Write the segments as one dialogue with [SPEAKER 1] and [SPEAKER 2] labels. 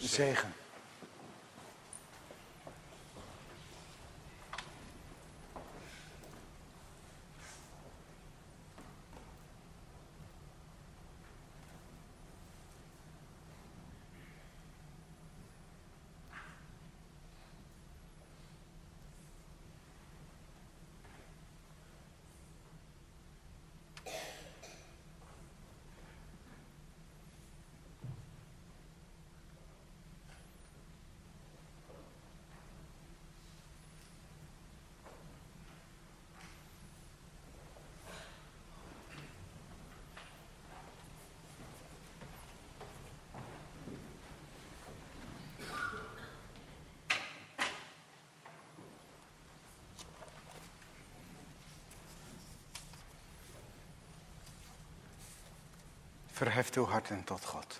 [SPEAKER 1] zegen. Verheft uw harten tot God.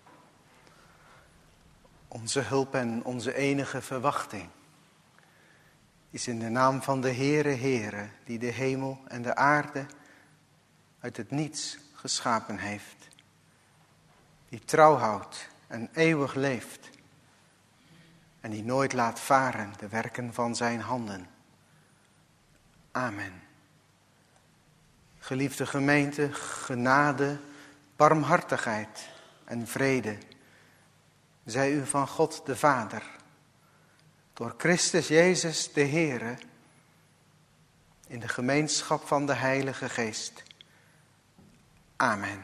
[SPEAKER 1] Onze hulp en onze enige verwachting is in de naam van de Heere, die de hemel en de aarde uit het niets geschapen heeft. Die trouw houdt en eeuwig leeft. En die nooit laat varen de werken van zijn handen. Amen. Geliefde gemeente, genade, barmhartigheid en vrede zij u van God de Vader, door Christus Jezus de Heere, in de gemeenschap van de Heilige Geest. Amen.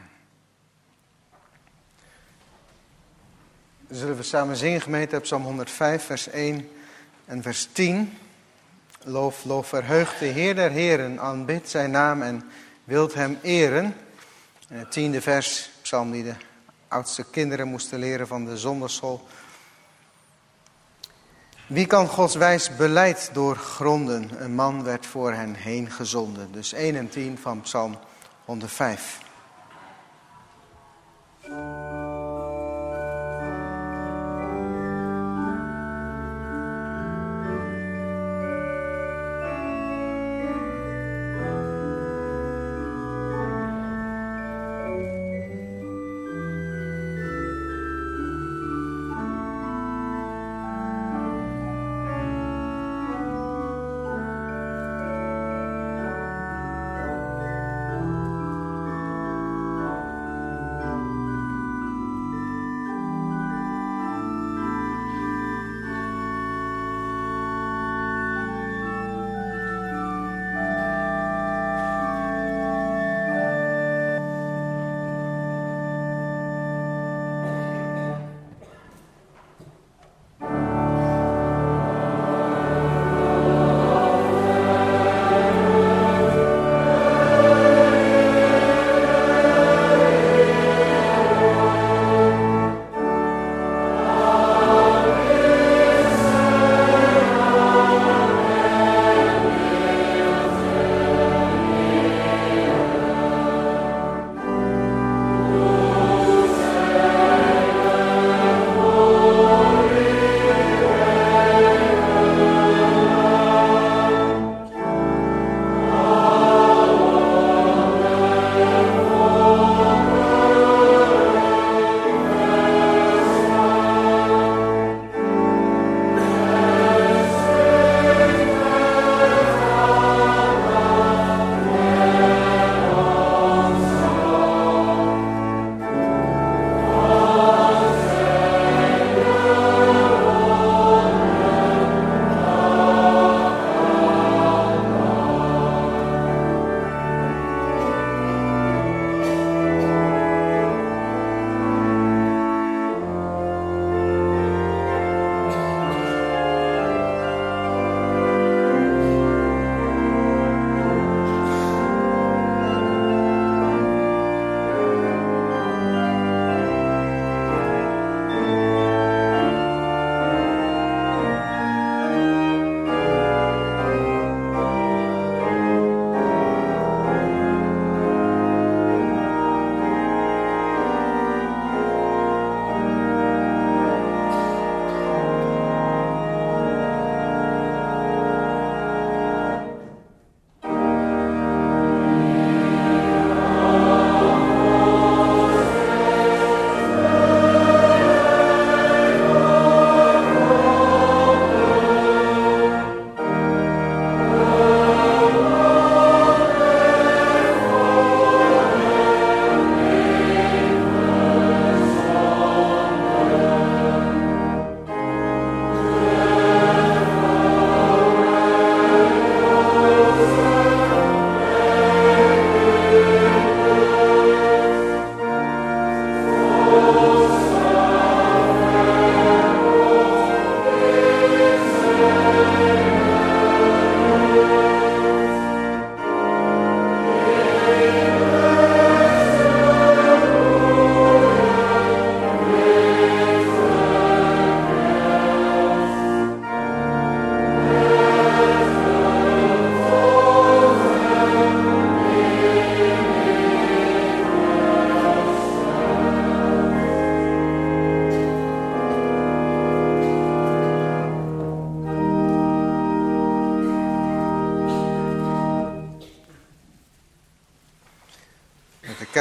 [SPEAKER 1] Zullen we samen zingen, gemeente, op Psalm 105, vers 1 en vers 10. Loof, verheugt de Heer der Heren, aanbid zijn naam en wilt hem eren. En het 10e vers, psalm die de oudste kinderen moesten leren van de zonderschool. Wie kan Gods wijs beleid doorgronden? Een man werd voor hen heen gezonden. Dus 1 en 10 van psalm 105.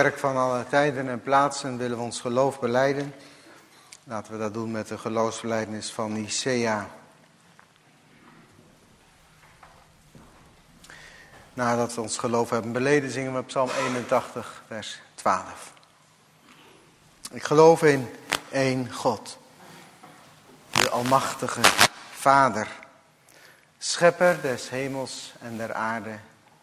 [SPEAKER 1] kerk van alle tijden en plaatsen willen we ons geloof belijden. Laten we dat doen met de geloofsbelijdenis van Nicea. Nadat we ons geloof hebben beleden, zingen we Psalm 81, vers 12. Ik geloof in één God, de Almachtige Vader, Schepper des hemels en der aarde,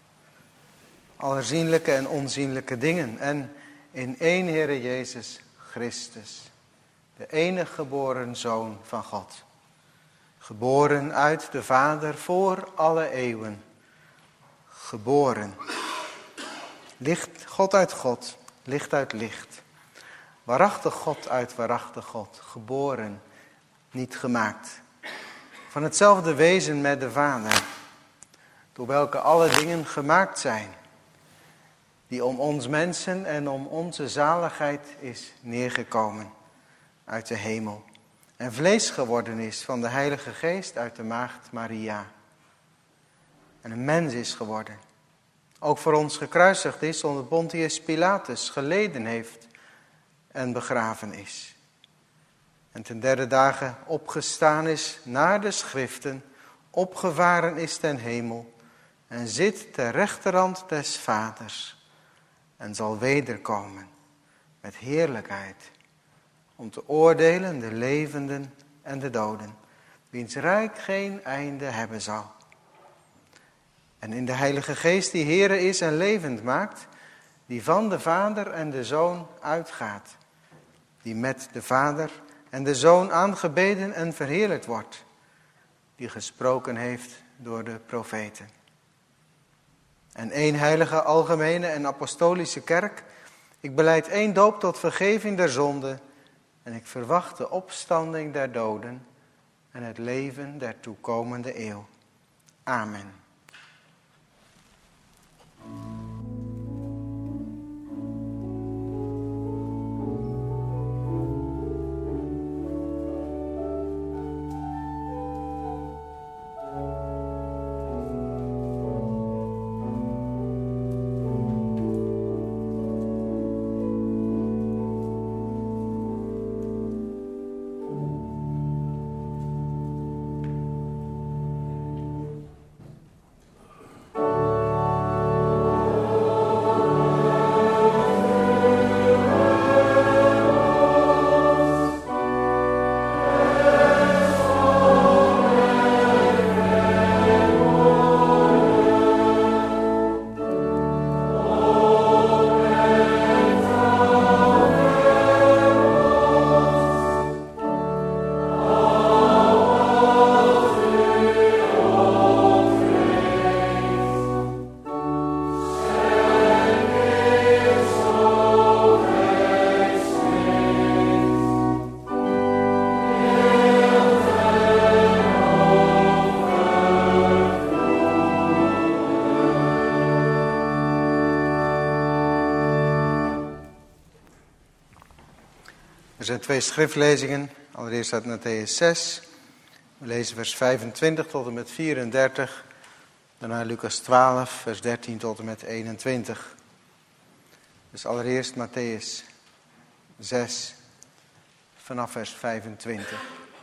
[SPEAKER 1] aller zienlijke en onzienlijke dingen, en in één Heere Jezus Christus, de enige geboren Zoon van God, geboren uit de Vader voor alle eeuwen, geboren, licht God uit God, licht uit licht, waarachtig God uit waarachtig God, geboren, niet gemaakt, van hetzelfde wezen met de Vader, door welke alle dingen gemaakt zijn, die om ons mensen en om onze zaligheid is neergekomen uit de hemel en vlees geworden is van de Heilige Geest uit de maagd Maria en een mens is geworden, ook voor ons gekruisigd is onder Pontius Pilatus, geleden heeft en begraven is en ten derde dagen opgestaan is naar de schriften, opgevaren is ten hemel en zit ter rechterhand des Vaders en zal wederkomen met heerlijkheid om te oordelen de levenden en de doden, wiens rijk geen einde hebben zal. En in de Heilige Geest die Heere is en levend maakt, die van de Vader en de Zoon uitgaat, die met de Vader en de Zoon aangebeden en verheerlijkt wordt, die gesproken heeft door de profeten. En één heilige, algemene en apostolische kerk. Ik belijd één doop tot vergeving der zonde. En ik verwacht de opstanding der doden en het leven der toekomende eeuw. Amen. Er zijn twee schriftlezingen. Allereerst uit Mattheüs 6. We lezen vers 25 tot en met 34. Daarna Lucas 12, vers 13 tot en met 21. Dus allereerst Mattheüs 6, vanaf vers 25.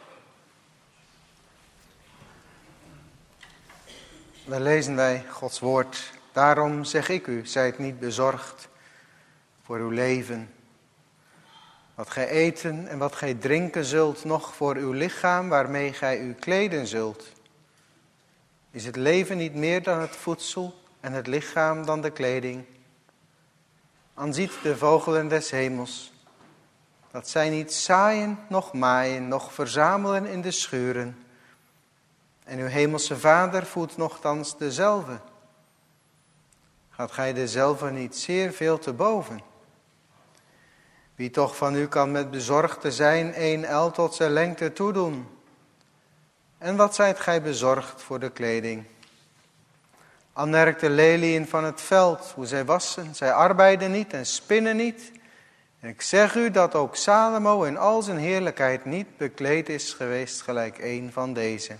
[SPEAKER 1] Dan lezen wij Gods woord. Daarom zeg ik u, zijt niet bezorgd voor uw leven, wat gij eten en wat gij drinken zult, noch voor uw lichaam waarmee gij u kleden zult. Is het leven niet meer dan het voedsel en het lichaam dan de kleding? Aanziet de vogelen des hemels, dat zij niet zaaien, noch maaien, noch verzamelen in de schuren. En uw hemelse Vader voedt nochtans dezelve. Gaat gij dezelve niet zeer veel te boven? Wie toch van u kan met bezorgd zijn 1 el tot zijn lengte toedoen? En wat zijt gij bezorgd voor de kleding? Aanmerk de leliën van het veld, hoe zij wassen. Zij arbeiden niet en spinnen niet. En ik zeg u dat ook Salomo in al zijn heerlijkheid niet bekleed is geweest gelijk een van deze.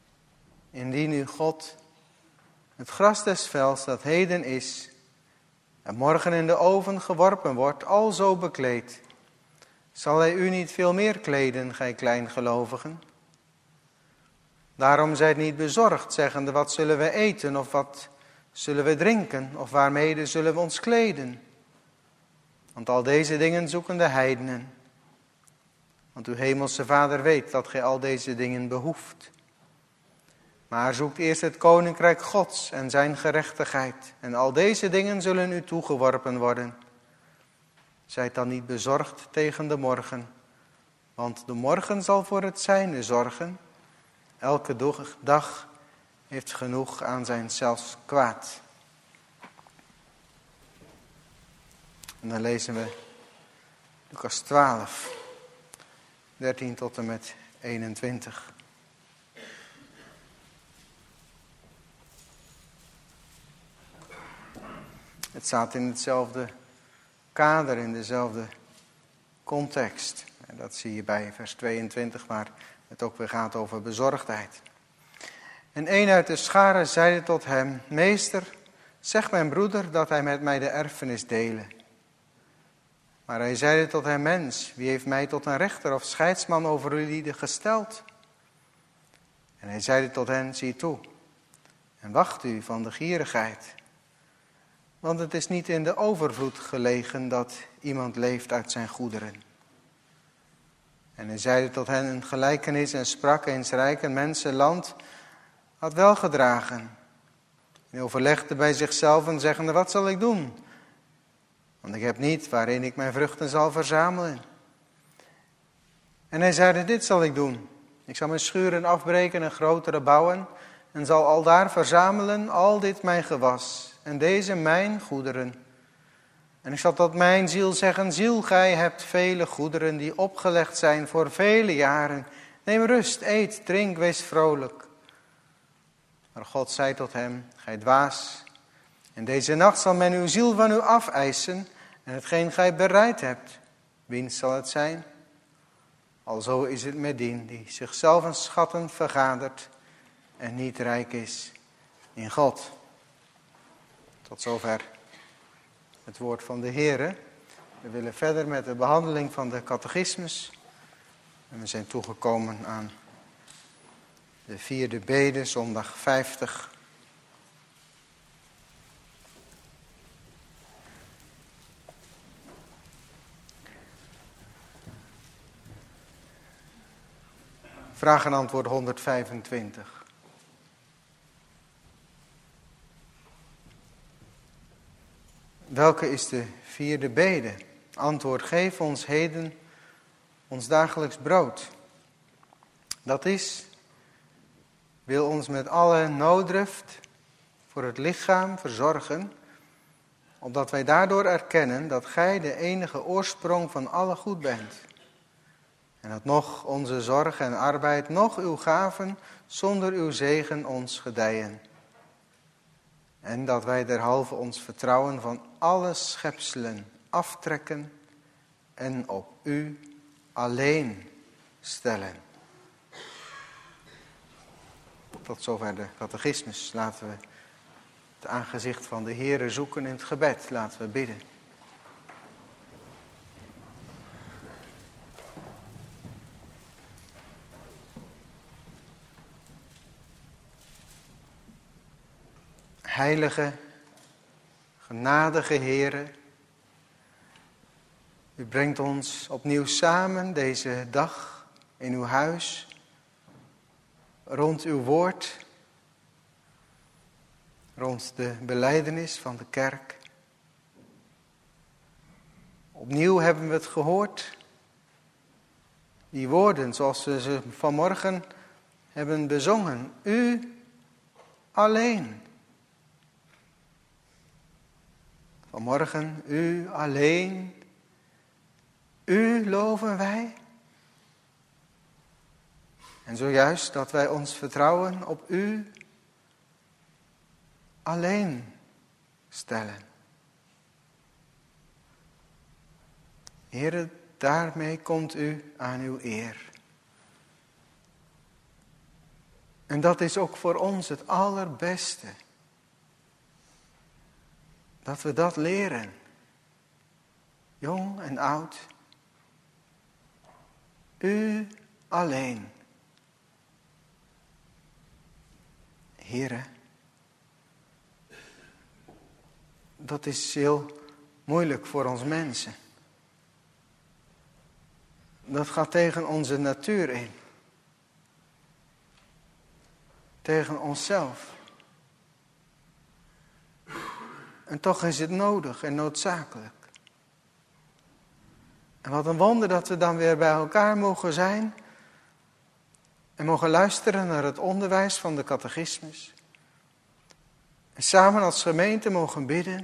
[SPEAKER 1] Indien u God, het gras des velds dat heden is en morgen in de oven geworpen wordt, alzo bekleed. Zal hij u niet veel meer kleden, gij kleingelovigen? Daarom zijt niet bezorgd, zeggende, wat zullen we eten, of wat zullen we drinken, of waarmede zullen we ons kleden? Want al deze dingen zoeken de heidenen. Want uw hemelse Vader weet dat gij al deze dingen behoeft. Maar zoekt eerst het koninkrijk Gods en zijn gerechtigheid. En al deze dingen zullen u toegeworpen worden. Zijt dan niet bezorgd tegen de morgen. Want de morgen zal voor het zijne zorgen. Elke dag heeft genoeg aan zijn zelfs kwaad. En dan lezen we Lucas 12, 13 tot en met 21. Het staat in hetzelfde kader, in dezelfde context. En dat zie je bij vers 22, waar het ook weer gaat over bezorgdheid. En een uit de scharen zeide tot hem, meester, zeg mijn broeder dat hij met mij de erfenis dele. Maar hij zeide tot hem, mens, wie heeft mij tot een rechter of scheidsman over jullie gesteld? En hij zeide tot hen, zie toe, en wacht u van de gierigheid. Want het is niet in de overvloed gelegen dat iemand leeft uit zijn goederen. En hij zeide tot hen een gelijkenis en sprak, eens rijk een mensenland had wel gedragen. En overlegde bij zichzelf en zeggende, wat zal ik doen? Want ik heb niet waarin ik mijn vruchten zal verzamelen. En hij zeide, dit zal ik doen. Ik zal mijn schuren afbreken en grotere bouwen. En zal aldaar verzamelen al dit mijn gewas. En deze mijn goederen. En ik zal tot mijn ziel zeggen, ziel, gij hebt vele goederen die opgelegd zijn voor vele jaren. Neem rust, eet, drink, wees vrolijk. Maar God zei tot hem, gij dwaas, en deze nacht zal men uw ziel van u afeisen, en hetgeen gij bereid hebt, wiens zal het zijn? Alzo is het met die zichzelf een schatten vergadert en niet rijk is in God. Tot zover het woord van de Heere. We willen verder met de behandeling van de catechismus. En we zijn toegekomen aan de 4e bede, zondag 50. Vraag en antwoord 125. Welke is de 4e bede? Antwoord, geef ons heden ons dagelijks brood. Dat is, wil ons met alle nooddruft voor het lichaam verzorgen, opdat wij daardoor erkennen dat gij de enige oorsprong van alle goed bent. En dat nog onze zorg en arbeid, nog uw gaven, zonder uw zegen ons gedijen. En dat wij derhalve ons vertrouwen van alle schepselen aftrekken en op u alleen stellen. Tot zover de catechismus. Laten we het aangezicht van de Heere zoeken in het gebed. Laten we bidden. Heilige, genadige Heere, u brengt ons opnieuw samen deze dag in uw huis, rond uw woord, rond de belijdenis van de kerk. Opnieuw hebben we het gehoord, die woorden zoals we ze vanmorgen hebben bezongen. U alleen. Vanmorgen, u alleen, u loven wij. En zojuist dat wij ons vertrouwen op u alleen stellen. Heere, daarmee komt u aan uw eer. En dat is ook voor ons het allerbeste. Dat we dat leren. Jong en oud. U alleen. Heere, dat is heel moeilijk voor ons mensen. Dat gaat tegen onze natuur in. Tegen onszelf. En toch is het nodig en noodzakelijk. En wat een wonder dat we dan weer bij elkaar mogen zijn. En mogen luisteren naar het onderwijs van de catechismus. En samen als gemeente mogen bidden.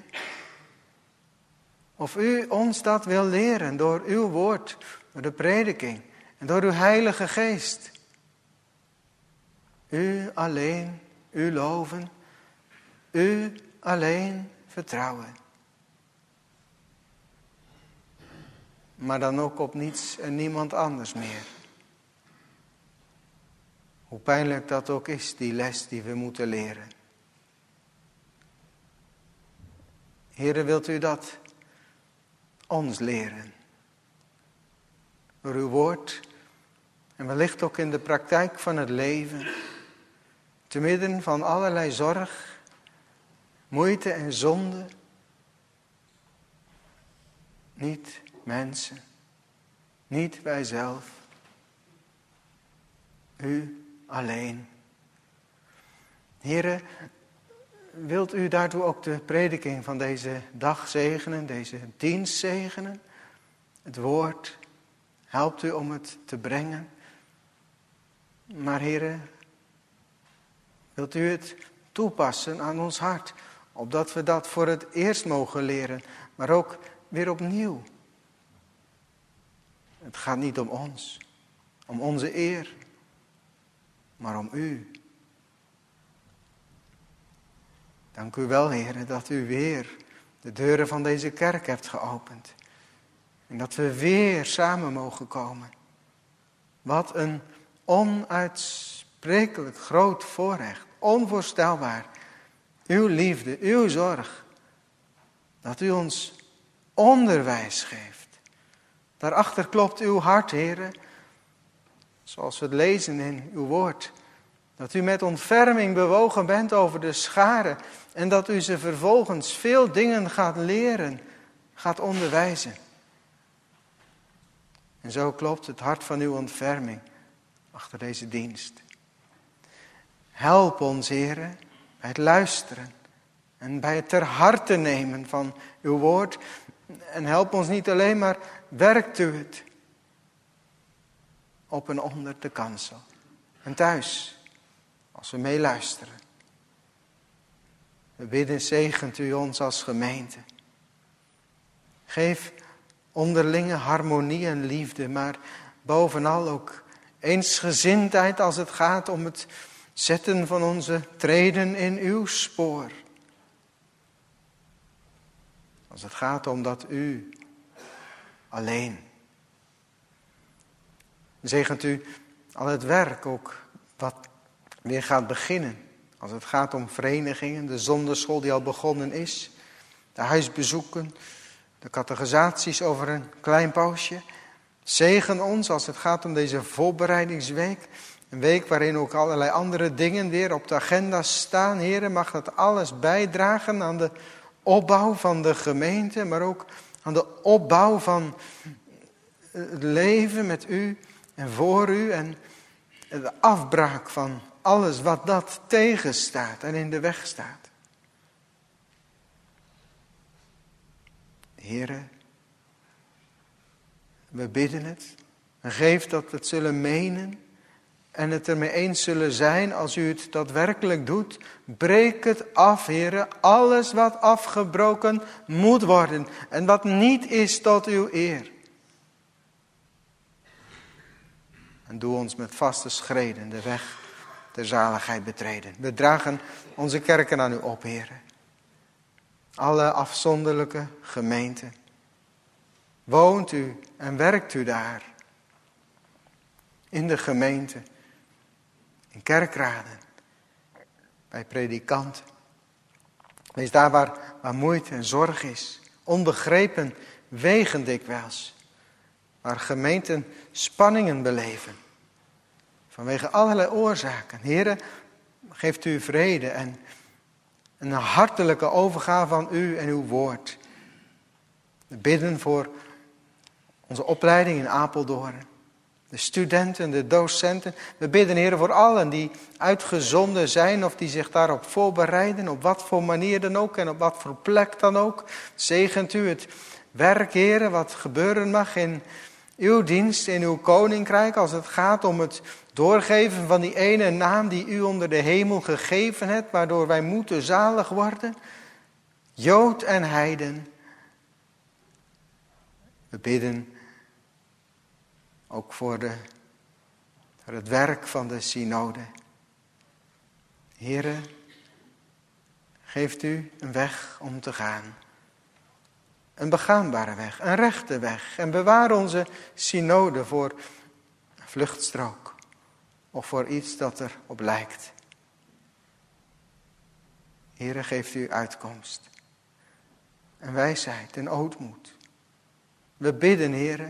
[SPEAKER 1] Of u ons dat wil leren door uw woord, door de prediking en door uw Heilige Geest. U alleen, u loven, u alleen vertrouwen. Maar dan ook op niets en niemand anders meer. Hoe pijnlijk dat ook is, die les die we moeten leren. Heere, wilt u dat ons leren? Door uw woord en wellicht ook in de praktijk van het leven. Te midden van allerlei zorg, moeite en zonde. Niet mensen, niet wijzelf. U alleen. Heere, wilt u daartoe ook de prediking van deze dag zegenen, deze dienst zegenen? Het woord, helpt u om het te brengen. Maar Heere, wilt u het toepassen aan ons hart, opdat we dat voor het eerst mogen leren, maar ook weer opnieuw. Het gaat niet om ons, om onze eer, maar om u. Dank u wel, Heere, dat u weer de deuren van deze kerk hebt geopend. En dat we weer samen mogen komen. Wat een onuitsprekelijk groot voorrecht, onvoorstelbaar. Uw liefde, uw zorg, dat u ons onderwijs geeft. Daarachter klopt uw hart, Heere, zoals we het lezen in uw woord. Dat u met ontferming bewogen bent over de scharen en dat u ze vervolgens veel dingen gaat leren, gaat onderwijzen. En zo klopt het hart van uw ontferming achter deze dienst. Help ons, Heere, bij het luisteren en bij het ter harte nemen van uw woord. En help ons niet alleen, maar werkt u het op en onder de kansel. En thuis, als we meeluisteren. We bidden, zegent u ons als gemeente. Geef onderlinge harmonie en liefde, maar bovenal ook eensgezindheid als het gaat om het zetten van onze treden in uw spoor. Als het gaat om dat u alleen. Zegent u al het werk ook wat weer gaat beginnen. Als het gaat om verenigingen, de zonderschool die al begonnen is. De huisbezoeken, de catechisaties over een klein pausje. Zegen ons als het gaat om deze voorbereidingsweek. Een week waarin ook allerlei andere dingen weer op de agenda staan. Heren, mag dat alles bijdragen aan de opbouw van de gemeente. Maar ook aan de opbouw van het leven met u en voor u. En de afbraak van alles wat dat tegenstaat en in de weg staat. Heren, we bidden het. En geef dat we het zullen menen. En het ermee eens zullen zijn als u het daadwerkelijk doet. Breek het af, Heren. Alles wat afgebroken moet worden. En wat niet is tot uw eer. En doe ons met vaste schreden de weg der zaligheid betreden. We dragen onze kerken aan u op, Heren. Alle afzonderlijke gemeenten. Woont u en werkt u daar. In de gemeente. In kerkraden. Bij predikanten. Wees daar waar waar moeite en zorg is. Onbegrepen wegen dikwijls. Waar gemeenten spanningen beleven. Vanwege allerlei oorzaken. Heere, geeft u vrede en een hartelijke overgave van u en uw woord. We bidden voor onze opleiding in Apeldoorn. De studenten, de docenten. We bidden, Heer, voor allen die uitgezonden zijn of die zich daarop voorbereiden. Op wat voor manier dan ook en op wat voor plek dan ook. Zegent u het werk, Heer, wat gebeuren mag in uw dienst, in uw koninkrijk. Als het gaat om het doorgeven van die ene naam die u onder de hemel gegeven hebt. Waardoor wij moeten zalig worden. Jood en heiden. We bidden ook voor het werk van de synode. Heere, geeft u een weg om te gaan. Een begaanbare weg, een rechte weg. En bewaar onze synode voor een vluchtstrook. Of voor iets dat erop lijkt. Heere, geeft u uitkomst. En wijsheid en ootmoed. We bidden, Heere,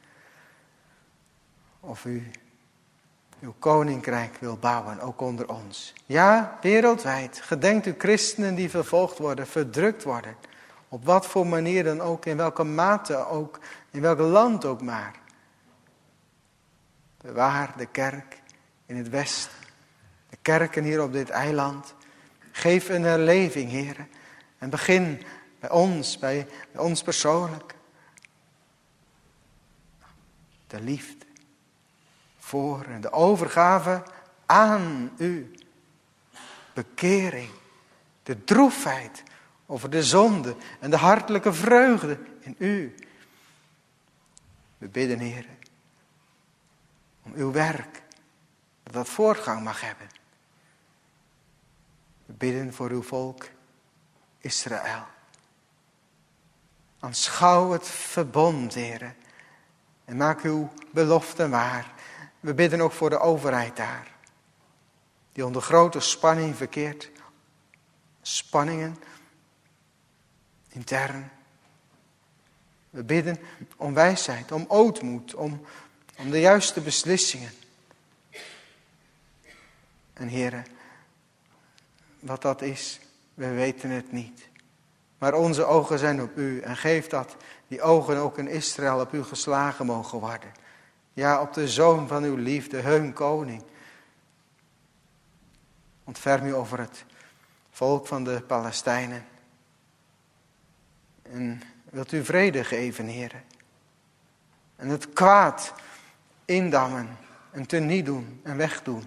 [SPEAKER 1] of u uw koninkrijk wil bouwen, ook onder ons. Ja, wereldwijd. Gedenkt u christenen die vervolgd worden, verdrukt worden. Op wat voor manier dan ook, in welke mate ook, in welk land ook maar. Bewaar de kerk in het Westen. De kerken hier op dit eiland. Geef een herleving, Heere. En begin bij ons persoonlijk. De liefde voor en de overgave aan u. Bekering, de droefheid over de zonde en de hartelijke vreugde in u. We bidden, Heer, om uw werk, dat voortgang mag hebben. We bidden voor uw volk Israël. Aanschouw het verbond, Heer, en maak uw beloften waar. We bidden ook voor de overheid daar, die onder grote spanning verkeert. Spanningen, intern. We bidden om wijsheid, om ootmoed, om de juiste beslissingen. En Heere, wat dat is, we weten het niet. Maar onze ogen zijn op u en geef dat die ogen ook in Israël op u geslagen mogen worden. Ja, op de Zoon van uw liefde, hun koning. Ontferm u over het volk van de Palestijnen. En wilt u vrede geven, Heere. En het kwaad indammen en teniet doen en wegdoen.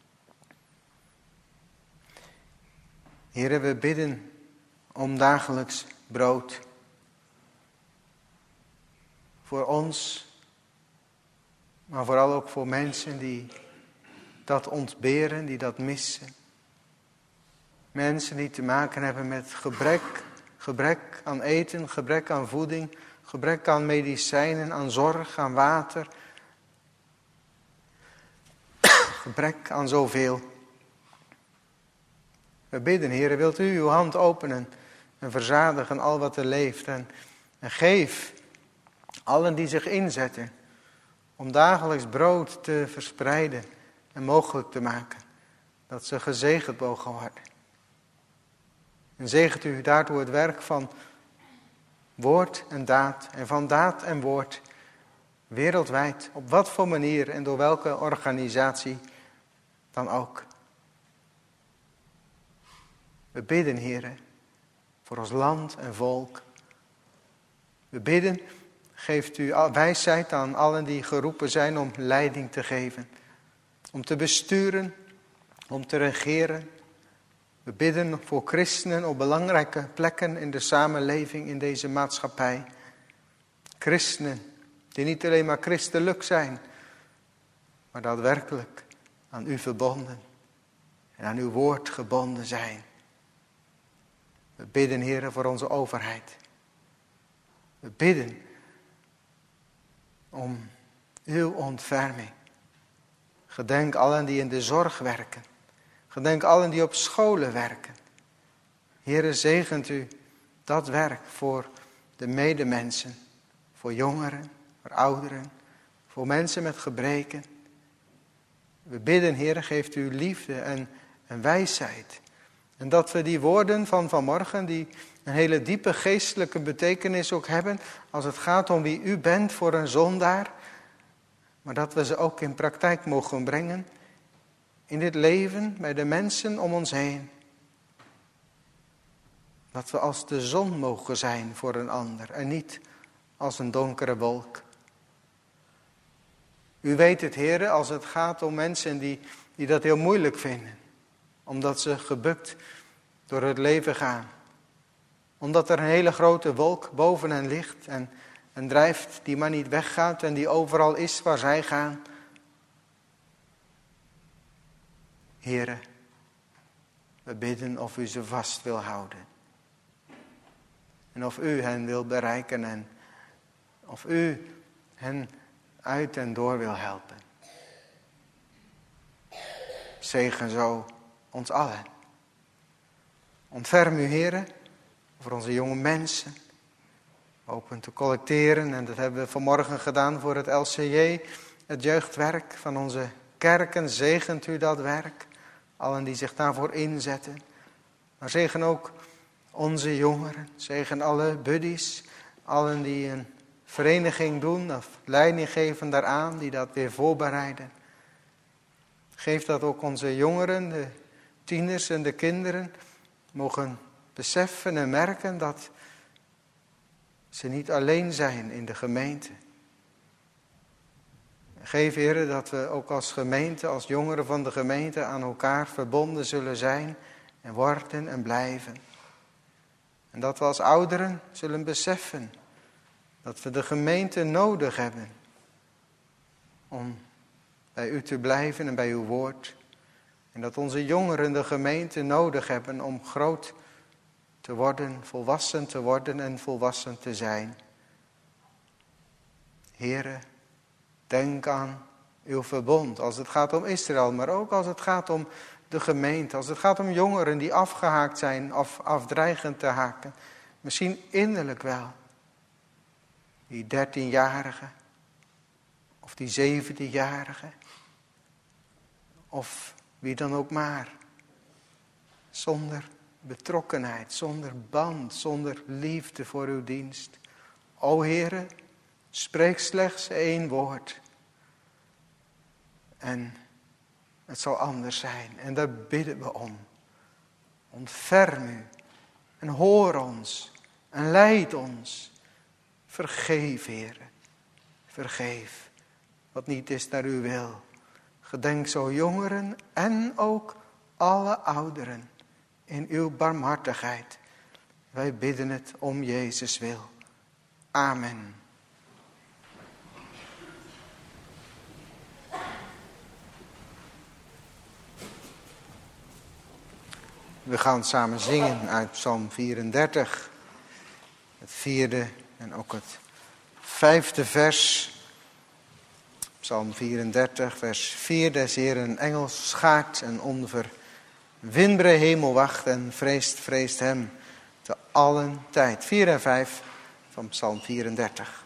[SPEAKER 1] Heere, we bidden om dagelijks brood. Voor ons, maar vooral ook voor mensen die dat ontberen, die dat missen. Mensen die te maken hebben met gebrek aan eten, gebrek aan voeding, gebrek aan medicijnen, aan zorg, aan water. Gebrek aan zoveel. We bidden, Heere, wilt u uw hand openen en verzadigen al wat er leeft. En geef allen die zich inzetten om dagelijks brood te verspreiden en mogelijk te maken. Dat ze gezegend mogen worden. En zegent u daartoe het werk van woord en daad. En van daad en woord wereldwijd. Op wat voor manier en door welke organisatie dan ook. We bidden, Heere, voor ons land en volk. We bidden, geeft u wijsheid aan allen die geroepen zijn om leiding te geven. Om te besturen, om te regeren. We bidden voor christenen op belangrijke plekken in de samenleving, in deze maatschappij. Christenen die niet alleen maar christelijk zijn, maar daadwerkelijk aan u verbonden en aan uw woord gebonden zijn. We bidden, Heere, voor onze overheid. We bidden om uw ontferming. Gedenk allen die in de zorg werken. Gedenk allen die op scholen werken. Heere, zegent u dat werk voor de medemensen, voor jongeren, voor ouderen, voor mensen met gebreken. We bidden, Heer, geeft u liefde en wijsheid. En dat we die woorden van vanmorgen, die een hele diepe geestelijke betekenis ook hebben, als het gaat om wie u bent voor een zondaar, maar dat we ze ook in praktijk mogen brengen in dit leven bij de mensen om ons heen. Dat we als de zon mogen zijn voor een ander en niet als een donkere wolk. U weet het, Heer, als het gaat om mensen die dat heel moeilijk vinden. Omdat ze gebukt door het leven gaan. Omdat er een hele grote wolk boven hen ligt en drijft die maar niet weggaat en die overal is waar zij gaan. Heere, we bidden of u ze vast wil houden. En of u hen wil bereiken en of u hen uit en door wil helpen. Zegen zo ons allen. Ontferm u, Heere, voor onze jonge mensen. Open te collecteren, en dat hebben we vanmorgen gedaan voor het LCJ, het jeugdwerk van onze kerken. Zegent u dat werk, allen die zich daarvoor inzetten. Maar zegen ook onze jongeren, zegen alle buddies, allen die een vereniging doen of leiding geven daaraan, die dat weer voorbereiden. Geef dat ook onze jongeren, de tieners en de kinderen mogen beseffen en merken dat ze niet alleen zijn in de gemeente. Geef, Heer, dat we ook als gemeente, als jongeren van de gemeente aan elkaar verbonden zullen zijn en worden en blijven. En dat we als ouderen zullen beseffen dat we de gemeente nodig hebben om bij u te blijven en bij uw woord. En dat onze jongeren de gemeente nodig hebben om groot te worden, volwassen te worden en volwassen te zijn. Heere, denk aan uw verbond als het gaat om Israël, maar ook als het gaat om de gemeente. Als het gaat om jongeren die afgehaakt zijn of afdreigen te haken. Misschien innerlijk wel. Die 13-jarige of die 17-jarige of wie dan ook maar. Zonder betrokkenheid, zonder band, zonder liefde voor uw dienst. O Heere, spreek slechts 1 woord. En het zal anders zijn. En daar bidden we om. Ontferm u. En hoor ons. En leid ons. Vergeef, Heere. Vergeef wat niet is naar uw wil. Gedenk zo jongeren en ook alle ouderen in uw barmhartigheid. Wij bidden het om Jezus wil. Amen. We gaan samen zingen uit Psalm 34. Het 4e en ook het 5e vers. Psalm 34, vers 4. Des Heeren engel schaakt en onverwinbare hemel wacht en vreest hem te allen tijd. 4 en 5 van Psalm 34.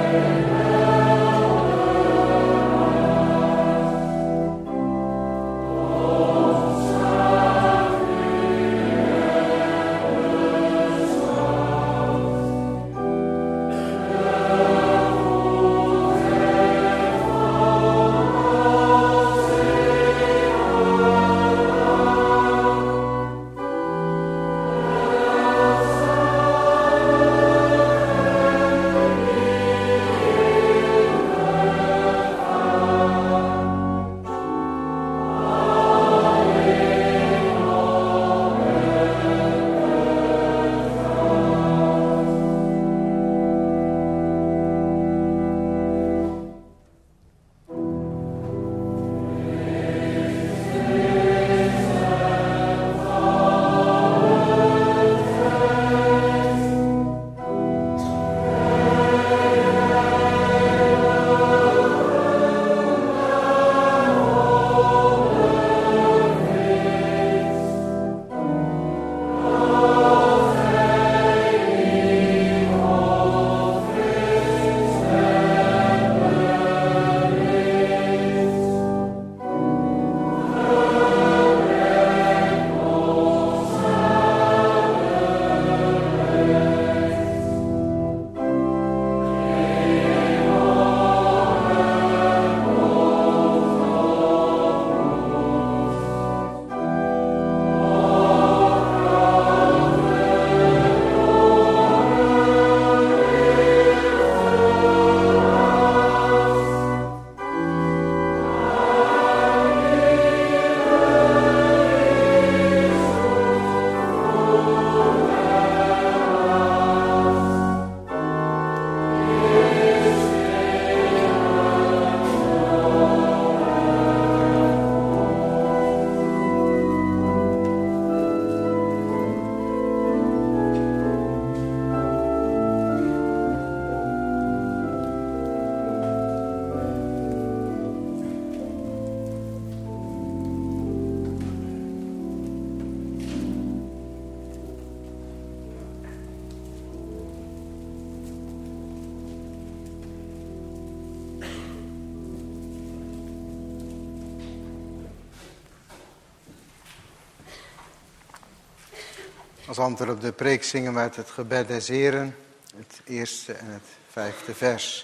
[SPEAKER 1] Als antwoord op de preek zingen we uit het gebed des Heren, het eerste en het 5e vers.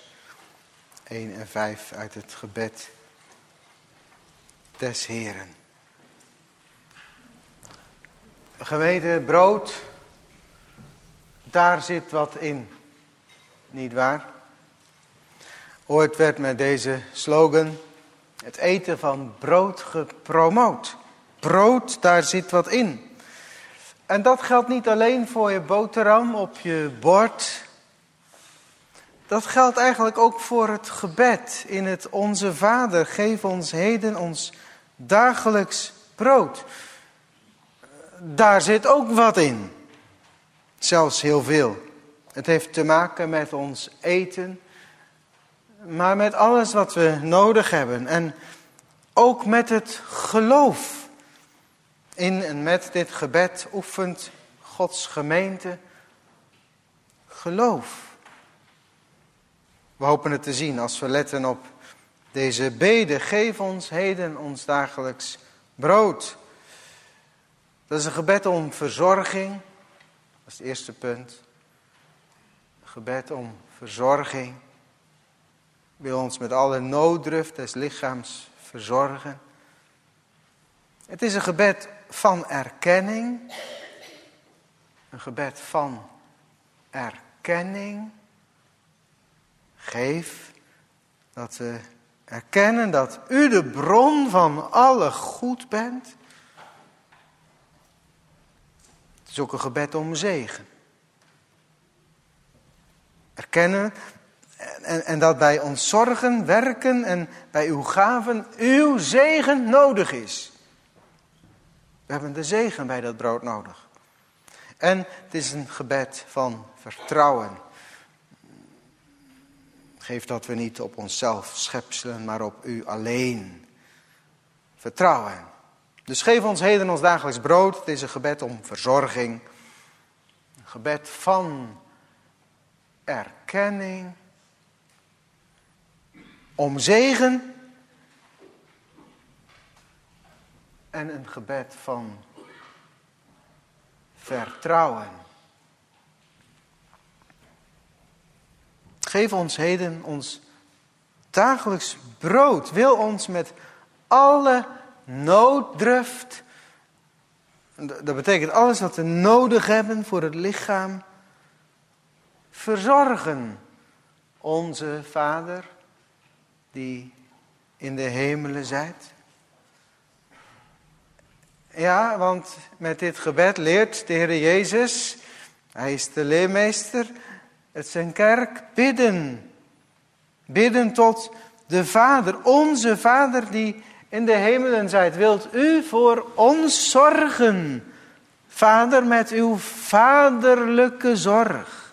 [SPEAKER 1] 1 en 5 uit het gebed des Heren. Gemeente, brood, daar zit wat in, niet waar? Ooit werd met deze slogan het eten van brood gepromoot. Brood, daar zit wat in. En dat geldt niet alleen voor je boterham op je bord. Dat geldt eigenlijk ook voor het gebed in het Onze Vader. Geef ons heden ons dagelijks brood. Daar zit ook wat in. Zelfs heel veel. Het heeft te maken met ons eten. Maar met alles wat we nodig hebben. En ook met het geloof. In en met dit gebed oefent Gods gemeente geloof. We hopen het te zien als we letten op deze bede. Geef ons heden ons dagelijks brood. Dat is een gebed om verzorging. Dat is het eerste punt. Een gebed om verzorging. Wil ons met alle nooddruft des lichaams verzorgen. Het is een gebed van erkenning. Een gebed van erkenning. Geef dat we erkennen dat u de bron van alle goed bent. Het is ook een gebed om zegen. Erkennen en dat bij ons zorgen, werken en bij uw gaven uw zegen nodig is. We hebben de zegen bij dat brood nodig. En het is een gebed van vertrouwen. Geef dat we niet op onszelf schepselen, maar op u alleen vertrouwen. Dus geef ons heden ons dagelijks brood. Het is een gebed om verzorging. Een gebed van erkenning. om zegen en een gebed van vertrouwen. Geef ons heden ons dagelijks brood. Wil ons met alle nooddruft, dat betekent alles wat we nodig hebben voor het lichaam, verzorgen. Onze Vader, die in de hemelen zijt. Ja, want met dit gebed leert de Heer Jezus, hij is de leermeester, het zijn kerk bidden. Bidden tot de Vader, onze Vader die in de hemelen zijt. Wilt u voor ons zorgen, Vader, met uw vaderlijke zorg.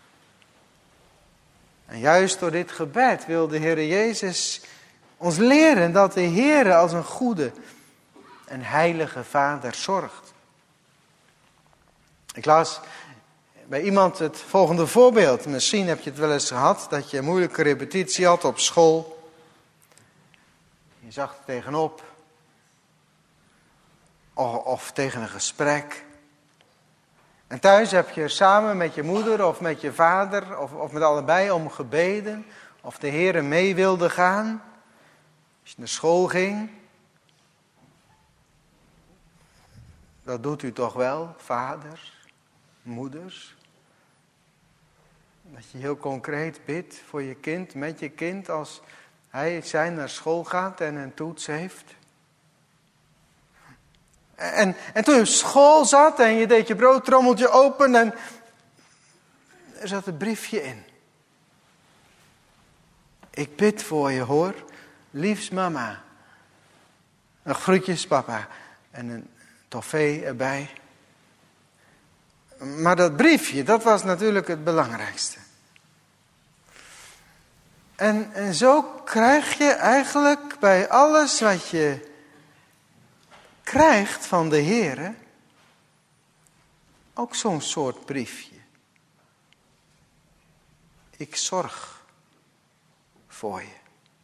[SPEAKER 1] En juist door dit gebed wil de Heer Jezus ons leren dat de Heer als een goede en heilige Vader zorgt. Ik las bij iemand het volgende voorbeeld. Misschien heb je het wel eens gehad dat je een moeilijke repetitie had op school. Je zag er tegenop. Of tegen een gesprek. En thuis heb je samen met je moeder of met je vader of met allebei om gebeden. Of de Heer mee wilde gaan. Als je naar school ging. Dat doet u toch wel, vaders, moeders. Dat je heel concreet bidt voor je kind, met je kind, als hij naar school gaat en een toets heeft. En toen je op school zat en je deed je broodtrommeltje open en er zat een briefje in. Ik bid voor je, hoor. Liefs mama. Nog groetjes papa. En een toffee erbij. Maar dat briefje, dat was natuurlijk het belangrijkste. En zo krijg je eigenlijk bij alles wat je krijgt van de Heere ook zo'n soort briefje. Ik zorg voor je.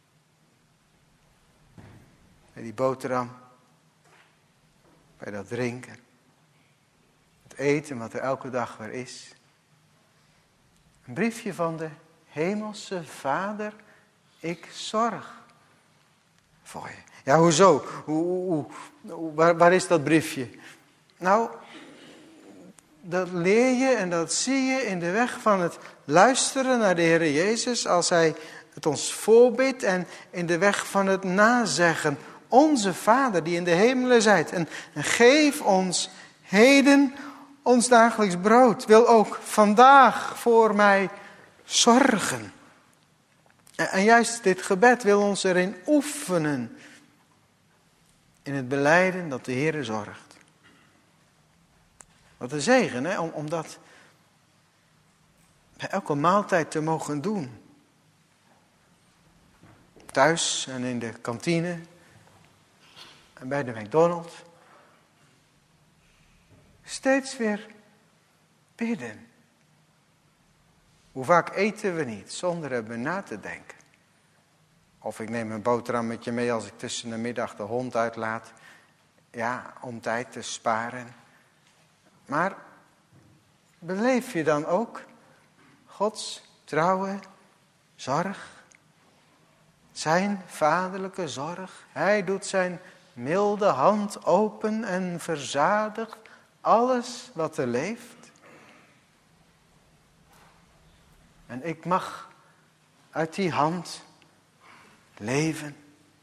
[SPEAKER 1] Bij die boterham, bij dat drinken, het eten wat er elke dag weer is. Een briefje van de Hemelse Vader, ik zorg voor je. Ja, hoezo? Waar is dat briefje? Nou, dat leer je en dat zie je in de weg van het luisteren naar de Heer Jezus als Hij het ons voorbidt en in de weg van het nazeggen. Onze Vader die in de hemelen zijt en geef ons heden ons dagelijks brood. Wil ook vandaag voor mij zorgen. En juist dit gebed wil ons erin oefenen. In het belijden dat de Heer zorgt. Wat een zegen, hè? Om dat bij elke maaltijd te mogen doen. Thuis en in de kantine. En bij de McDonald's. Steeds weer bidden. Hoe vaak eten we niet zonder erbij na te denken. Of ik neem een boterhammetje mee als ik tussen de middag de hond uitlaat. Ja, om tijd te sparen. Maar beleef je dan ook Gods trouwe zorg? Zijn vaderlijke zorg? Hij doet zijn milde hand open en verzadigt alles wat er leeft. En ik mag uit die hand leven.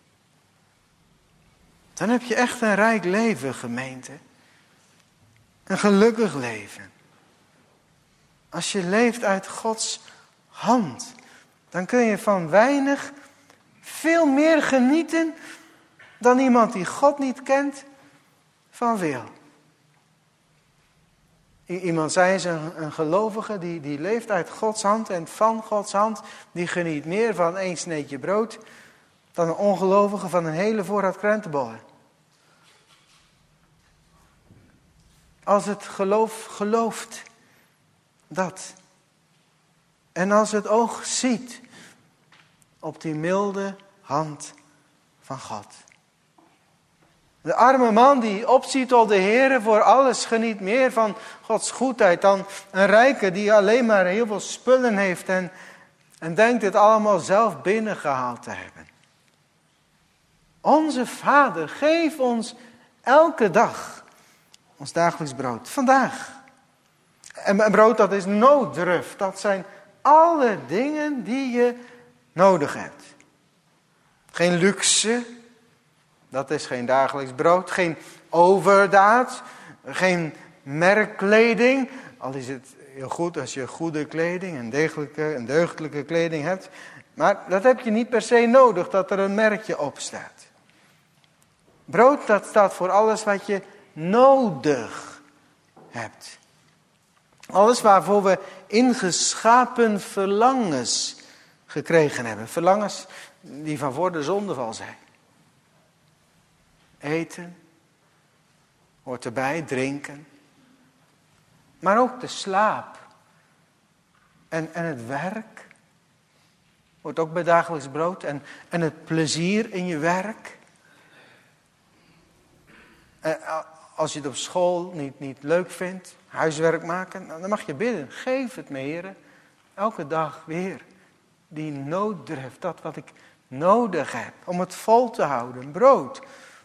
[SPEAKER 1] Dan heb je echt een rijk leven, gemeente. Een gelukkig leven. Als je leeft uit Gods hand, dan kun je van weinig veel meer genieten dan iemand die God niet kent van veel. Iemand zei eens, een gelovige die leeft uit Gods hand en van Gods hand, die geniet meer van 1 sneetje brood dan een ongelovige van een hele voorraad krentenbollen. Als het geloof gelooft dat. En als het oog ziet. op die milde hand van God. De arme man die opziet tot de Heere voor alles geniet meer van Gods goedheid dan een rijke die alleen maar heel veel spullen heeft en denkt het allemaal zelf binnengehaald te hebben. Onze Vader, geef ons elke dag ons dagelijks brood. Vandaag. En brood, dat is nooddruf. Dat zijn alle dingen die je nodig hebt. Geen luxe. Dat is geen dagelijks brood. Geen overdaad. Geen merkkleding. Al is het heel goed als je goede kleding en deugdelijke kleding hebt. Maar dat heb je niet per se nodig dat er een merkje op staat. Brood, dat staat voor alles wat je nodig hebt. Alles waarvoor we ingeschapen verlangens gekregen hebben. Verlangens die van voor de zondeval zijn. Eten hoort erbij, drinken. Maar ook de slaap en het werk hoort ook bij dagelijks brood. En het plezier in je werk. Als je het op school niet leuk vindt, huiswerk maken, dan mag je bidden. Geef het me, Heere, elke dag weer. Die nooddruf, dat wat ik nodig heb om het vol te houden, brood.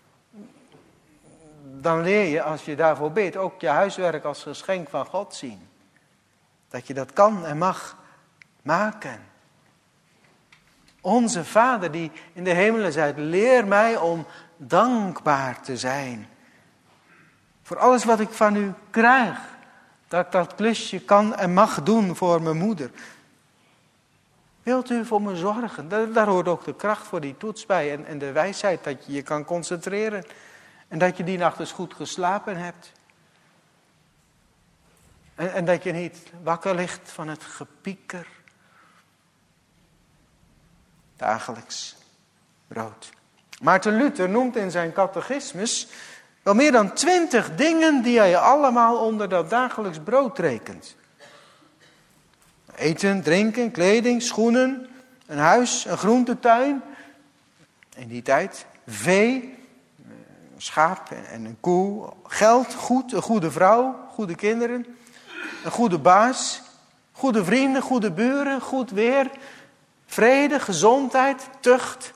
[SPEAKER 1] Dan leer je, als je daarvoor bidt, ook je huiswerk als geschenk van God zien. Dat je dat kan en mag maken. Onze Vader die in de hemelen zei, leer mij om dankbaar te zijn. Voor alles wat ik van u krijg. Dat ik dat klusje kan en mag doen voor mijn moeder. Wilt u voor me zorgen? Daar hoort ook de kracht voor die toets bij. En de wijsheid dat je je kan concentreren. En dat je die nacht dus goed geslapen hebt. En dat je niet wakker ligt van het gepieker. Dagelijks brood. Maarten Luther noemt in zijn catechismus wel meer dan 20 dingen die hij allemaal onder dat dagelijks brood rekent. Eten, drinken, kleding, schoenen, een huis, een groentetuin. In die tijd vee, een schaap en een koe. Geld, goed, een goede vrouw, goede kinderen. Een goede baas, goede vrienden, goede buren, goed weer. Vrede, gezondheid, tucht.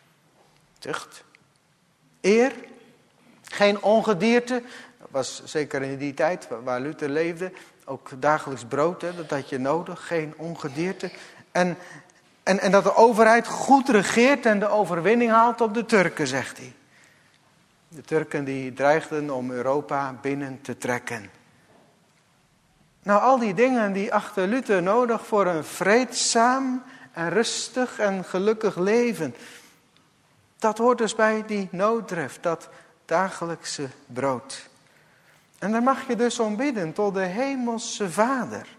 [SPEAKER 1] Eer. Geen ongedierte. Dat was zeker in die tijd waar Luther leefde. Ook dagelijks brood, dat had je nodig. Geen ongedierte. En dat de overheid goed regeert en de overwinning haalt op de Turken, zegt hij. De Turken die dreigden om Europa binnen te trekken. Nou, al die dingen die achter Luther nodig voor een vreedzaam en rustig en gelukkig leven. Dat hoort dus bij die nooddruf, dat dagelijkse brood. En daar mag je dus om bidden tot de hemelse Vader.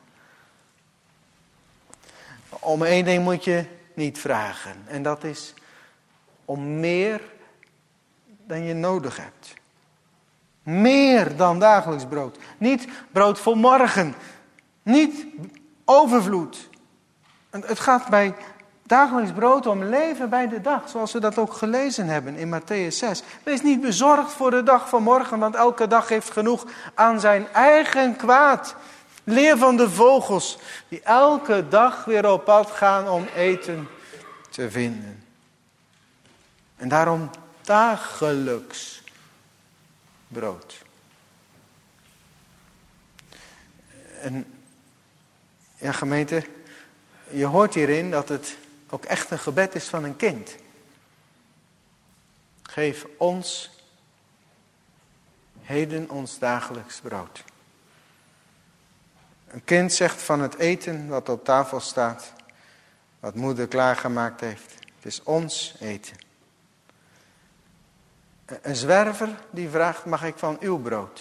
[SPEAKER 1] Om één ding moet je niet vragen. En dat is om meer dan je nodig hebt. Meer dan dagelijks brood. Niet brood voor morgen. Niet overvloed. Het gaat bij dagelijks brood om leven bij de dag. Zoals we dat ook gelezen hebben in Mattheüs 6. Wees niet bezorgd voor de dag van morgen. Want elke dag heeft genoeg aan zijn eigen kwaad. Leer van de vogels. Die elke dag weer op pad gaan om eten te vinden. En daarom dagelijks brood. En ja, gemeente, je hoort hierin dat het ook echt een gebed is van een kind. Geef ons heden ons dagelijks brood. Een kind zegt van het eten wat op tafel staat, wat moeder klaargemaakt heeft. Het is ons eten. Een zwerver die vraagt, mag ik van uw brood?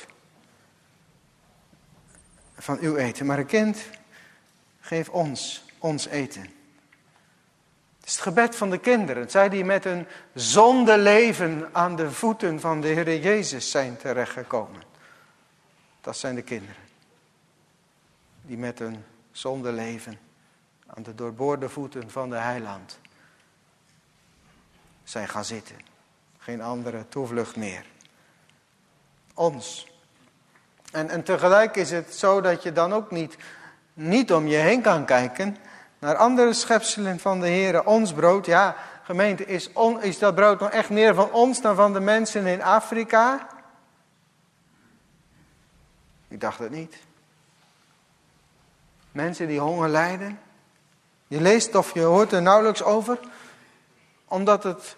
[SPEAKER 1] Van uw eten. Maar een kind, geef ons eten. Het is het gebed van de kinderen. Zij die met een zondeleven aan de voeten van de Heer Jezus zijn terechtgekomen. Dat zijn de kinderen. Die met een zondeleven aan de doorboorde voeten van de Heiland zijn gaan zitten. Geen andere toevlucht meer. Ons. En tegelijk is het zo dat je dan ook niet om je heen kan kijken naar andere schepselen van de Heer. Ons brood, ja, gemeente, is dat brood nog echt meer van ons dan van de mensen in Afrika? Ik dacht het niet. Mensen die honger lijden. Je leest of je hoort er nauwelijks over. Omdat het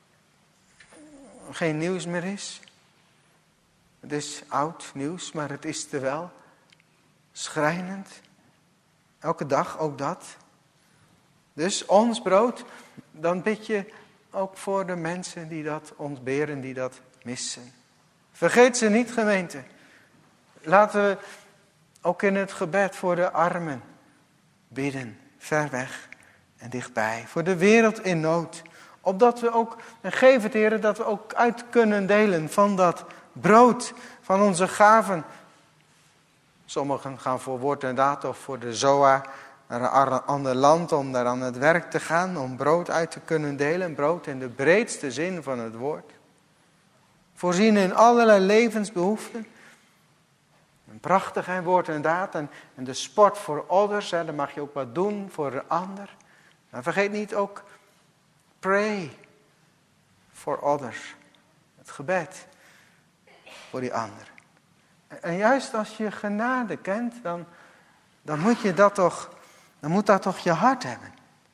[SPEAKER 1] geen nieuws meer is. Het is oud nieuws, maar het is er wel. Schrijnend. Elke dag ook dat. Dus ons brood, dan bid je ook voor de mensen die dat ontberen, die dat missen. Vergeet ze niet, gemeente. Laten we ook in het gebed voor de armen bidden. Ver weg en dichtbij. Voor de wereld in nood. Opdat we ook, en geef het Heer, dat we ook uit kunnen delen van dat brood, van onze gaven. Sommigen gaan voor woord en daad of voor de Zoa naar een ander land om daar aan het werk te gaan. Om brood uit te kunnen delen. Brood in de breedste zin van het woord. Voorzien in allerlei levensbehoeften. Een prachtig woord en daad. En de sport voor others. Daar mag je ook wat doen voor de ander. Maar vergeet niet ook pray for others. Het gebed voor die ander. En juist als je genade kent, dan moet je dat toch, dan moet dat toch je hart hebben.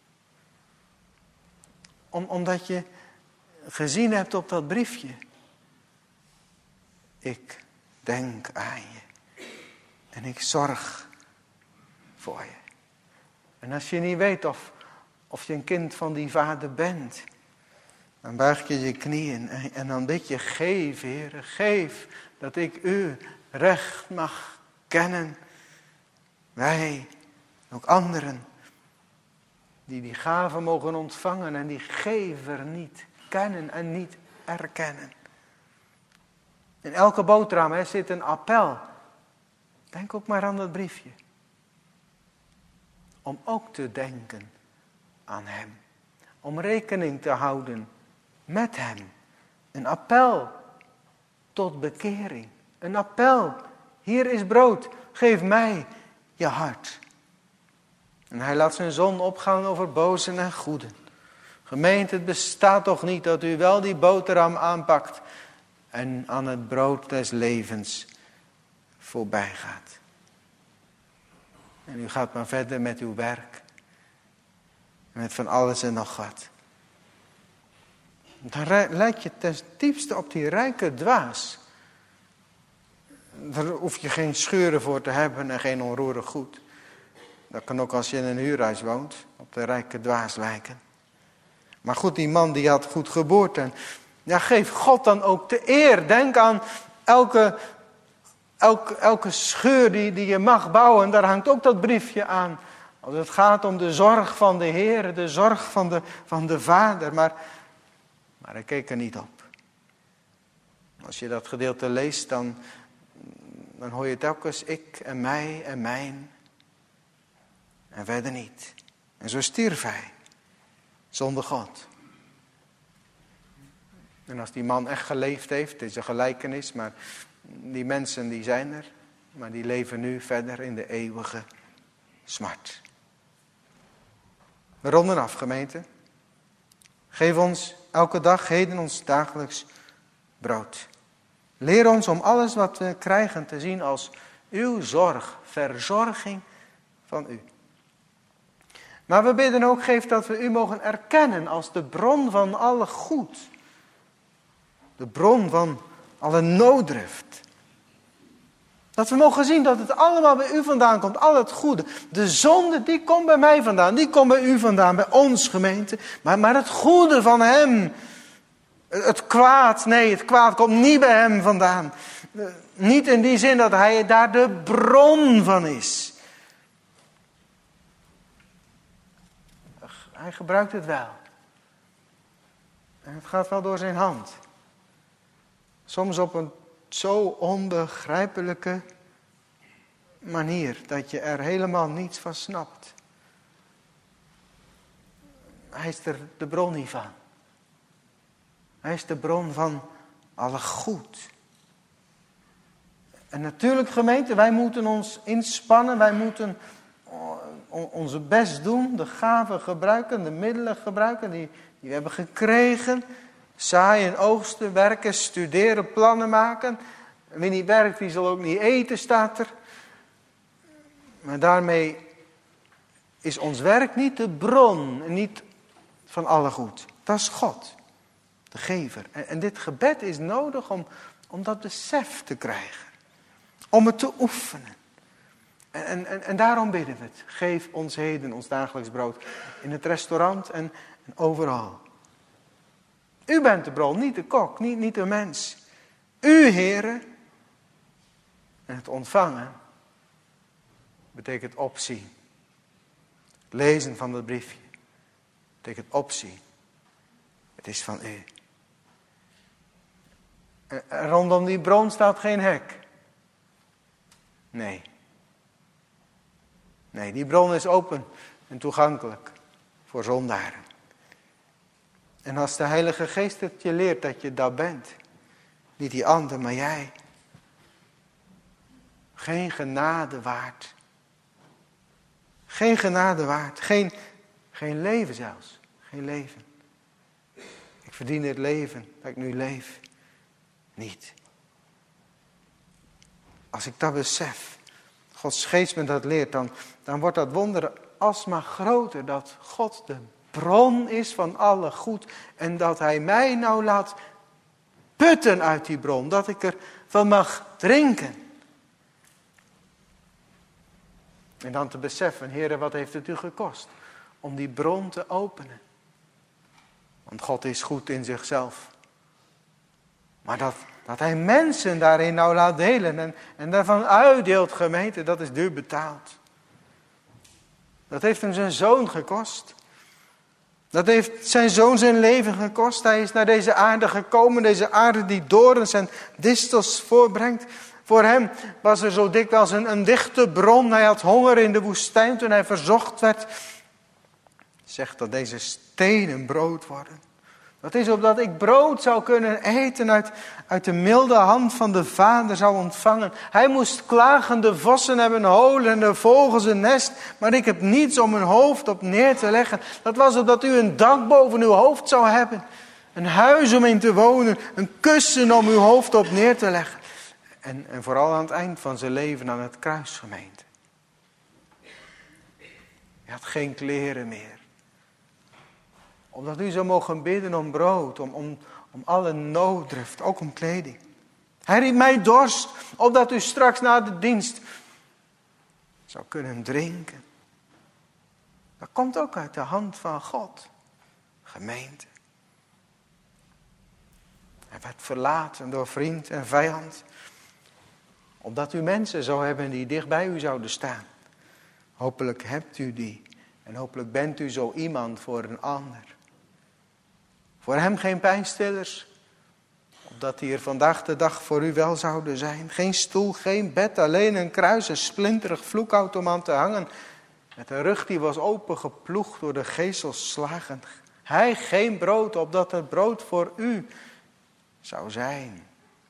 [SPEAKER 1] Omdat je gezien hebt op dat briefje. Ik denk aan je. En ik zorg voor je. En als je niet weet of je een kind van die vader bent, dan buig je je knieën en dan bid je, geef Heer, geef dat ik u recht mag kennen. Wij, ook anderen, die gaven mogen ontvangen en die gever niet kennen en niet erkennen. In elke boterham zit een appel. Denk ook maar aan dat briefje. Om ook te denken aan hem. Om rekening te houden met hem. Een appel tot bekering. Een appel. Hier is brood. Geef mij je hart. En hij laat zijn zon opgaan over bozen en goeden. Gemeente, het bestaat toch niet dat u wel die boterham aanpakt en aan het brood des levens voorbij gaat. En u gaat maar verder met uw werk. Met van alles en nog wat. Dan lijkt je ten diepste op die rijke dwaas. Daar hoef je geen scheuren voor te hebben en geen onroerend goed. Dat kan ook als je in een huurhuis woont, op de rijke dwaas lijken. Maar goed, die man die had goed geboorte. En ja, geef God dan ook de eer. Denk aan elke scheur die je mag bouwen. Daar hangt ook dat briefje aan. Als het gaat om de zorg van de Heer, de zorg van de Vader. Maar hij keek er niet op. Als je dat gedeelte leest, dan hoor je telkens ik en mij en mijn. En verder niet. En zo stierf hij. Zonder God. En als die man echt geleefd heeft, het is een gelijkenis, maar die mensen die zijn er. Maar die leven nu verder in de eeuwige smart. We ronden af, gemeente. Geef ons elke dag heden ons dagelijks brood. Leer ons om alles wat we krijgen te zien als uw zorg, verzorging van u. Maar we bidden ook, geef dat we u mogen erkennen als de bron van alle goed. De bron van alle nooddrift. Dat we mogen zien dat het allemaal bij u vandaan komt, al het goede. De zonde, die komt bij mij vandaan, die komt bij u vandaan, bij ons gemeente. Maar het goede van hem, het kwaad komt niet bij hem vandaan. Niet in die zin dat hij daar de bron van is. Hij gebruikt het wel. En het gaat wel door zijn hand. Soms op een zo onbegrijpelijke manier dat je er helemaal niets van snapt. Hij is er de bron niet van. Hij is de bron van alle goed. En natuurlijk gemeente, wij moeten ons inspannen. Wij moeten onze best doen. De gaven gebruiken, de middelen gebruiken die we hebben gekregen. Zaaien, oogsten, werken, studeren, plannen maken. Wie niet werkt, die zal ook niet eten, staat er. Maar daarmee is ons werk niet de bron en niet van alle goed. Dat is God, de gever. En dit gebed is nodig om dat besef te krijgen. Om het te oefenen. En daarom bidden we het. Geef ons heden ons dagelijks brood. In het restaurant en overal. U bent de bron, niet de kok, niet de mens. U, Heere. En het ontvangen betekent opzien. Het lezen van dat briefje betekent opzien. Het is van u. En rondom die bron staat geen hek. Nee, die bron is open en toegankelijk voor zondaren. En als de Heilige Geest het je leert dat je dat bent. Niet die ander, maar jij. Geen genade waard. Geen genade waard. Geen leven zelfs. Geen leven. Ik verdien het leven dat ik nu leef. Niet. Als ik dat besef. Gods Geest me dat leert. Dan wordt dat wonder alsmaar groter. Dat God de bron is van alle goed. En dat Hij mij nou laat putten uit die bron. Dat ik er van mag drinken. En dan te beseffen, Heere, wat heeft het u gekost om die bron te openen? Want God is goed in zichzelf. Maar dat Hij mensen daarin nou laat delen en daarvan uitdeelt, gemeente, dat is duur betaald. Dat heeft hem zijn zoon gekost. Dat heeft zijn zoon zijn leven gekost. Hij is naar deze aarde gekomen, deze aarde die dorens en distels voorbrengt. Voor hem was er zo dikwijls een dichte bron. Hij had honger in de woestijn toen hij verzocht werd. Zegt dat deze stenen brood worden. Dat is opdat ik brood zou kunnen eten uit de milde hand van de Vader zou ontvangen. Hij moest klagen, de vossen hebben holen en de vogels een nest. Maar ik heb niets om mijn hoofd op neer te leggen. Dat was opdat u een dak boven uw hoofd zou hebben. Een huis om in te wonen. Een kussen om uw hoofd op neer te leggen. En vooral aan het eind van zijn leven aan het kruis, gemeente. Hij had geen kleren meer. Omdat u zou mogen bidden om brood, om alle nooddruft, ook om kleding. Hij riep mij dorst, opdat u straks na de dienst zou kunnen drinken. Dat komt ook uit de hand van God, gemeente. Hij werd verlaten door vriend en vijand. Opdat u mensen zou hebben die dicht bij u zouden staan. Hopelijk hebt u die. En hopelijk bent u zo iemand voor een ander. Voor hem geen pijnstillers. Opdat die er vandaag de dag voor u wel zouden zijn. Geen stoel, geen bed, alleen een kruis, een splinterig vloekhout om aan te hangen. Met een rug die was opengeploegd door de gezelslagen. Hij geen brood, opdat het brood voor u zou zijn.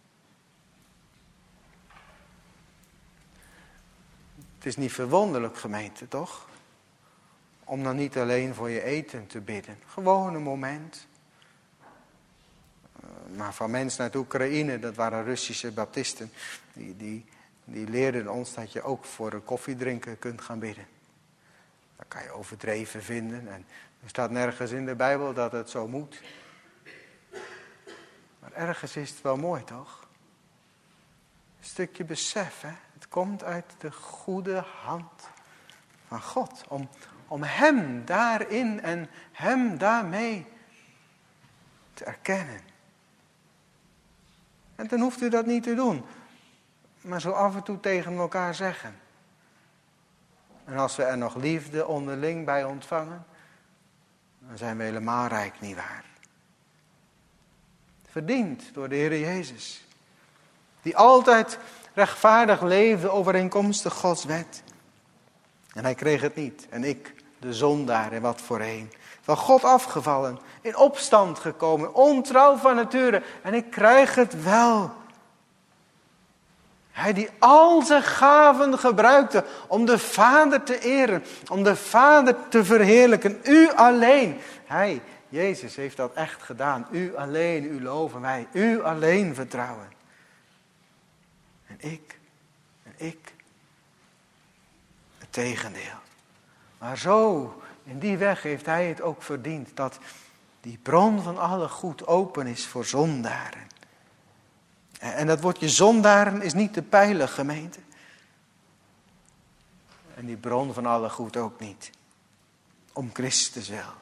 [SPEAKER 1] Het is niet verwonderlijk, gemeente, toch? Om dan niet alleen voor je eten te bidden. Gewoon een moment. Maar van mensen uit Oekraïne, dat waren Russische baptisten. Die leerden ons dat je ook voor een koffiedrinken kunt gaan bidden. Dat kan je overdreven vinden. En er staat nergens in de Bijbel dat het zo moet. Maar ergens is het wel mooi, toch? Een stukje besef, hè? Het komt uit de goede hand van God. Om hem daarin en hem daarmee te erkennen. En dan hoeft u dat niet te doen. Maar zo af en toe tegen elkaar zeggen. En als we er nog liefde onderling bij ontvangen, dan zijn we helemaal rijk, nietwaar? Verdiend door de Heer Jezus. Die altijd rechtvaardig leefde overeenkomstig Gods wet. En hij kreeg het niet. En ik, de zondaar, en wat voorheen. van God afgevallen, in opstand gekomen, ontrouw van nature. En ik krijg het wel. Hij die al zijn gaven gebruikte om de Vader te eren, om de Vader te verheerlijken. U alleen. Hij, Jezus, heeft dat echt gedaan. U alleen, u loven wij. U alleen vertrouwen. En ik. Het tegendeel. Maar zo, in die weg heeft hij het ook verdiend. Dat die bron van alle goed open is voor zondaren. En dat woordje zondaren is niet te peilen, gemeente. En die bron van alle goed ook niet. Om Christus wel.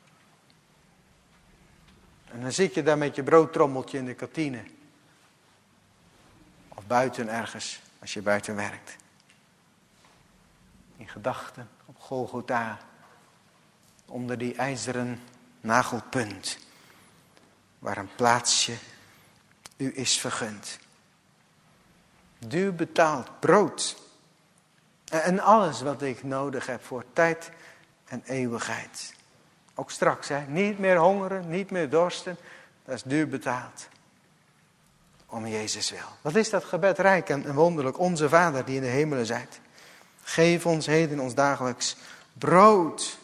[SPEAKER 1] En dan zit je daar met je broodtrommeltje in de kantine. Of buiten ergens, als je buiten werkt. In gedachten op Golgotha. Onder die ijzeren nagelpunt. Waar een plaatsje u is vergund. Duur betaald brood. En alles wat ik nodig heb voor tijd en eeuwigheid. Ook straks, hè? Niet meer hongeren, niet meer dorsten. Dat is duur betaald. Om Jezus wil. Wat is dat gebed rijk en wonderlijk. Onze Vader die in de hemelen zijt. Geef ons heden ons dagelijks brood.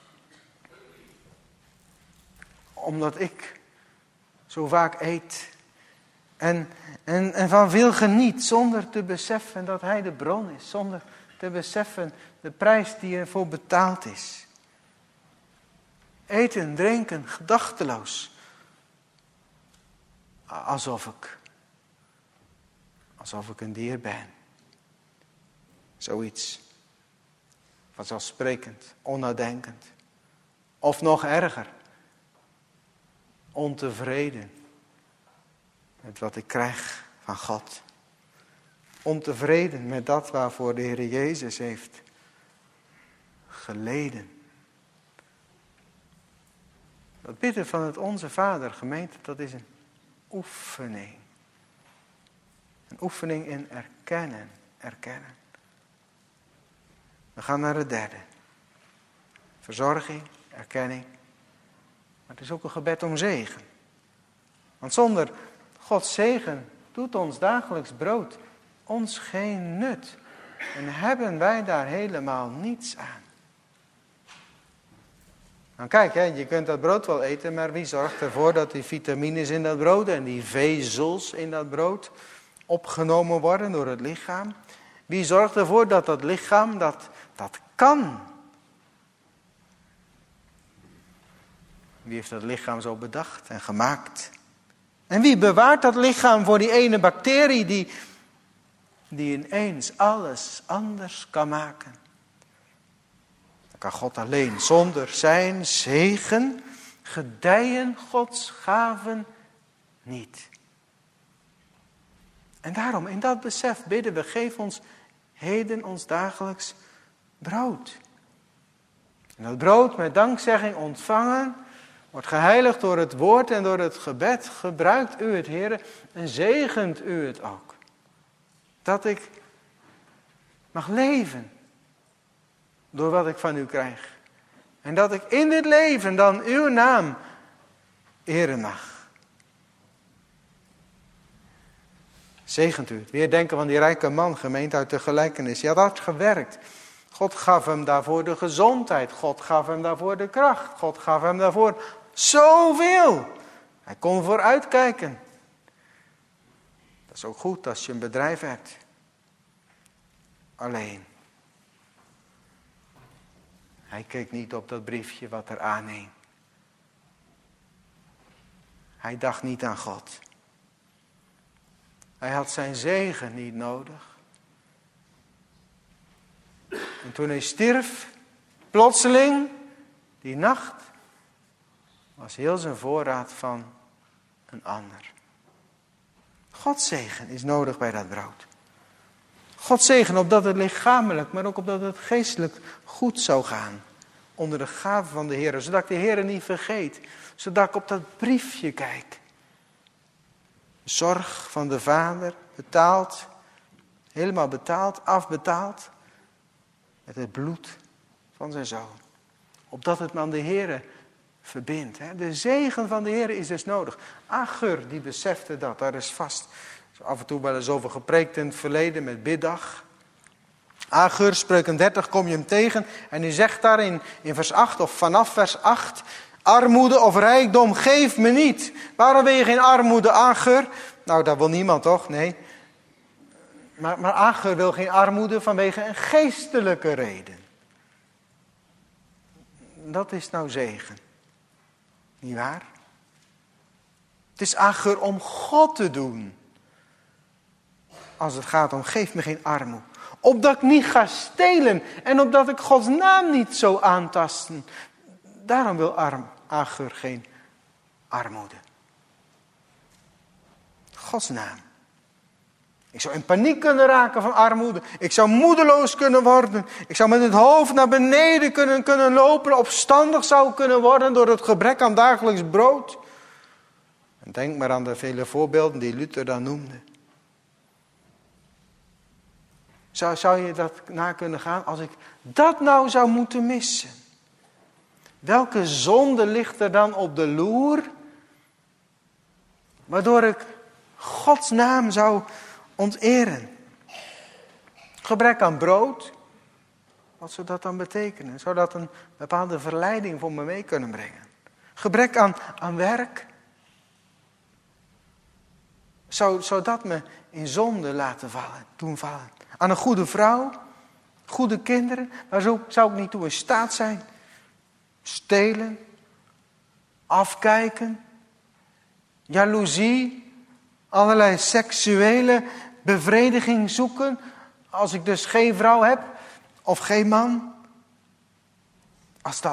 [SPEAKER 1] Omdat ik zo vaak eet. En van veel geniet. Zonder te beseffen dat hij de bron is. Zonder te beseffen de prijs die ervoor betaald is. Eten, drinken, gedachteloos. Alsof ik een dier ben. Zoiets. Vanzelfsprekend, onnadenkend. Of nog erger. Ontevreden. Met wat ik krijg van God. Ontevreden met dat waarvoor de Heer Jezus heeft geleden. Dat bidden van het Onze Vader, gemeente, dat is een oefening. Een oefening in erkennen. We gaan naar het derde. Verzorging, erkenning. Maar het is ook een gebed om zegen. Want zonder Gods zegen doet ons dagelijks brood ons geen nut. En hebben wij daar helemaal niets aan. Nou kijk, hè, je kunt dat brood wel eten, maar wie zorgt ervoor dat die vitamines in dat brood en die vezels in dat brood opgenomen worden door het lichaam? Wie zorgt ervoor dat dat lichaam dat kan? Wie heeft dat lichaam zo bedacht en gemaakt? En wie bewaart dat lichaam voor die ene bacterie die ineens alles anders kan maken? Dan kan God alleen. Zonder zijn zegen gedijen Gods gaven niet. En daarom, in dat besef bidden we, geef ons heden ons dagelijks brood. En dat brood met dankzegging ontvangen, wordt geheiligd door het woord en door het gebed. Gebruikt u het, Heer, en zegent u het ook. Dat ik mag leven door wat ik van u krijg. En dat ik in dit leven dan uw naam eren mag. Zegent u het. Weer denken van die rijke man, gemeente uit de gelijkenis. Hij had hard gewerkt. God gaf hem daarvoor de gezondheid. God gaf hem daarvoor de kracht. God gaf hem daarvoor zoveel. Hij kon vooruitkijken. Dat is ook goed als je een bedrijf hebt. Alleen. Hij keek niet op dat briefje wat er aanhing. Hij dacht niet aan God. Hij had zijn zegen niet nodig. En toen hij stierf, plotseling, die nacht, was heel zijn voorraad van een ander. Gods zegen is nodig bij dat brood. Gods zegen opdat het lichamelijk, maar ook opdat het geestelijk goed zou gaan. Onder de gave van de Heer, zodat ik de Heer niet vergeet. Zodat ik op dat briefje kijk. Zorg van de Vader, betaald, helemaal betaald, afbetaald. Met het bloed van zijn Zoon. Opdat het me aan de Heer verbindt. De zegen van de Heer is dus nodig. Agur, die besefte dat. Daar is vast af en toe wel eens over gepreekt in het verleden met biddag. Agur, Spreuken 30, kom je hem tegen. En hij zegt daar in vers 8 of vanaf vers 8. Armoede of rijkdom geef me niet. Waarom wil je geen armoede, Agur? Nou, dat wil niemand toch? Nee. Maar Agur wil geen armoede vanwege een geestelijke reden. Dat is nou zegen. Niet waar? Het is Agur om God te doen. Als het gaat om geef me geen armoede. Opdat ik niet ga stelen. En opdat ik Gods naam niet zo aantasten. Daarom wil Agur geen armoede. Gods naam. Ik zou in paniek kunnen raken van armoede. Ik zou moedeloos kunnen worden. Ik zou met het hoofd naar beneden kunnen lopen. Opstandig zou kunnen worden door het gebrek aan dagelijks brood. En denk maar aan de vele voorbeelden die Luther dan noemde. Zou je dat na kunnen gaan als ik dat nou zou moeten missen? Welke zonde ligt er dan op de loer? Waardoor ik Gods naam zou onteren. Gebrek aan brood. Wat zou dat dan betekenen? Zou dat een bepaalde verleiding voor me mee kunnen brengen? Gebrek aan werk. Zou dat me in zonde doen vallen? Aan een goede vrouw. Goede kinderen. Waar zou ik niet toe in staat zijn? Stelen. Afkijken. Jaloezie. Allerlei seksuele bevrediging zoeken. Als ik dus geen vrouw heb. Of geen man. Als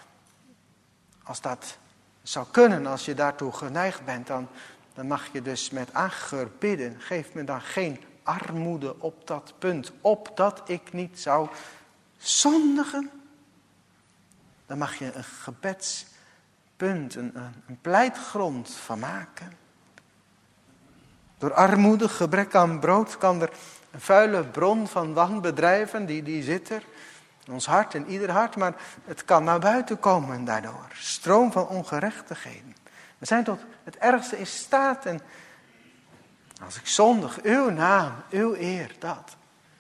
[SPEAKER 1] dat zou kunnen. Als je daartoe geneigd bent. Dan mag je dus met Agur bidden. Geef me dan geen armoede op dat punt. Opdat ik niet zou zondigen. Dan mag je een gebedspunt. Een pleitgrond van maken. Door armoede, gebrek aan brood kan er een vuile bron van wanbedrijven, die zit er. In ons hart, in ieder hart, maar het kan naar buiten komen daardoor. Stroom van ongerechtigheden. We zijn tot het ergste in staat en als ik zondig, uw naam, uw eer, dat.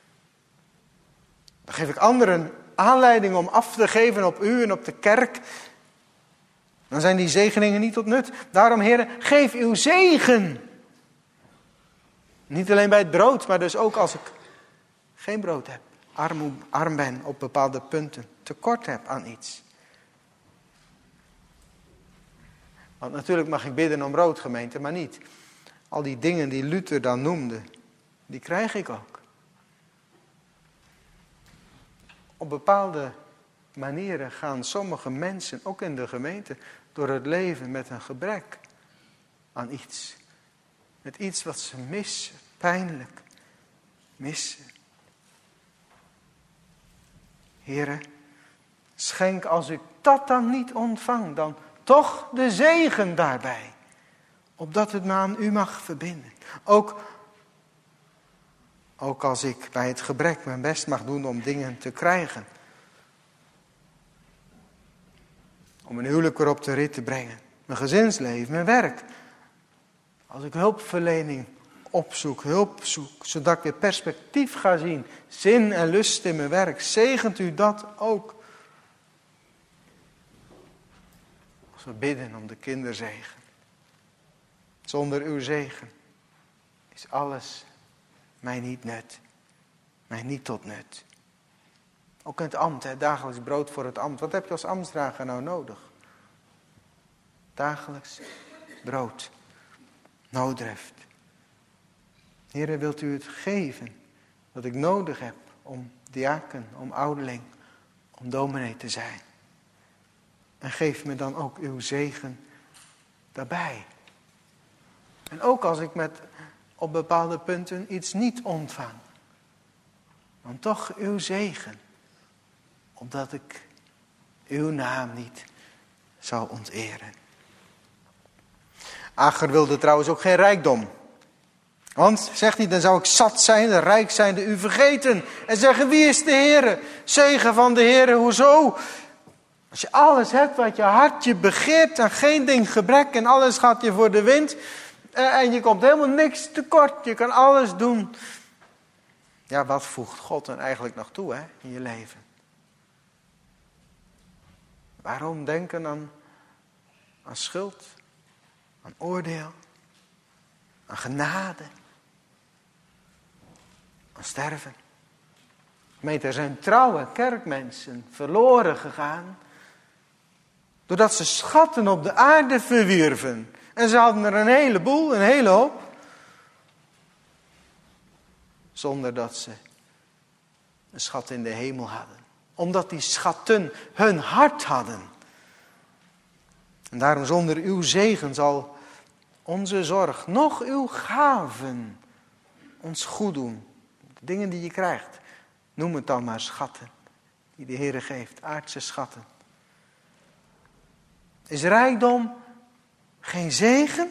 [SPEAKER 1] Dan geef ik anderen aanleiding om af te geven op u en op de kerk. Dan zijn die zegeningen niet tot nut. Daarom, heren, geef uw zegen. Niet alleen bij het brood, maar dus ook als ik geen brood heb. Arm ben op bepaalde punten. Tekort heb aan iets. Want natuurlijk mag ik bidden om brood, gemeente, maar niet. Al die dingen die Luther dan noemde, die krijg ik ook. Op bepaalde manieren gaan sommige mensen, ook in de gemeente, door het leven met een gebrek aan iets. Met iets wat ze missen, pijnlijk missen. Here, schenk als ik dat dan niet ontvang, dan toch de zegen daarbij. Opdat het me aan u mag verbinden. Ook als ik bij het gebrek mijn best mag doen om dingen te krijgen. Om een huwelijk weer op de rit te brengen. Mijn gezinsleven, mijn werk. Als ik hulpverlening opzoek, zodat ik weer perspectief ga zien. Zin en lust in mijn werk. Zegent u dat ook. Als we bidden om de kinderzegen. Zonder uw zegen is alles mij niet nut. Mij niet tot nut. Ook in het ambt, dagelijks brood voor het ambt. Wat heb je als ambtsdrager nou nodig? Dagelijks brood. Nooddrift. Heere, wilt u het geven wat ik nodig heb om diaken, om ouderling, om dominee te zijn. En geef me dan ook uw zegen daarbij. En ook als ik op bepaalde punten iets niet ontvang. Dan toch uw zegen. Opdat ik uw naam niet zou onteren. Agur wilde trouwens ook geen rijkdom. Want, zegt hij, dan zou ik zat zijn, rijk zijn, u vergeten. En zeggen, wie is de Heere? Zegen van de Heere, hoezo? Als je alles hebt wat je hart je begeert en geen ding gebrek en alles gaat je voor de wind en je komt helemaal niks tekort, je kan alles doen. Ja, wat voegt God dan eigenlijk nog toe in je leven? Waarom denken aan schuld, aan oordeel, aan genade, aan sterven? Gemeente, er zijn trouwe kerkmensen verloren gegaan, doordat ze schatten op de aarde verwierven. En ze hadden er een heleboel, een hele hoop. Zonder dat ze een schat in de hemel hadden. Omdat die schatten hun hart hadden. En daarom zonder uw zegen zal onze zorg, nog uw gaven, ons goed doen. De dingen die je krijgt, noem het dan maar schatten. Die de Heere geeft, aardse schatten. Is rijkdom geen zegen?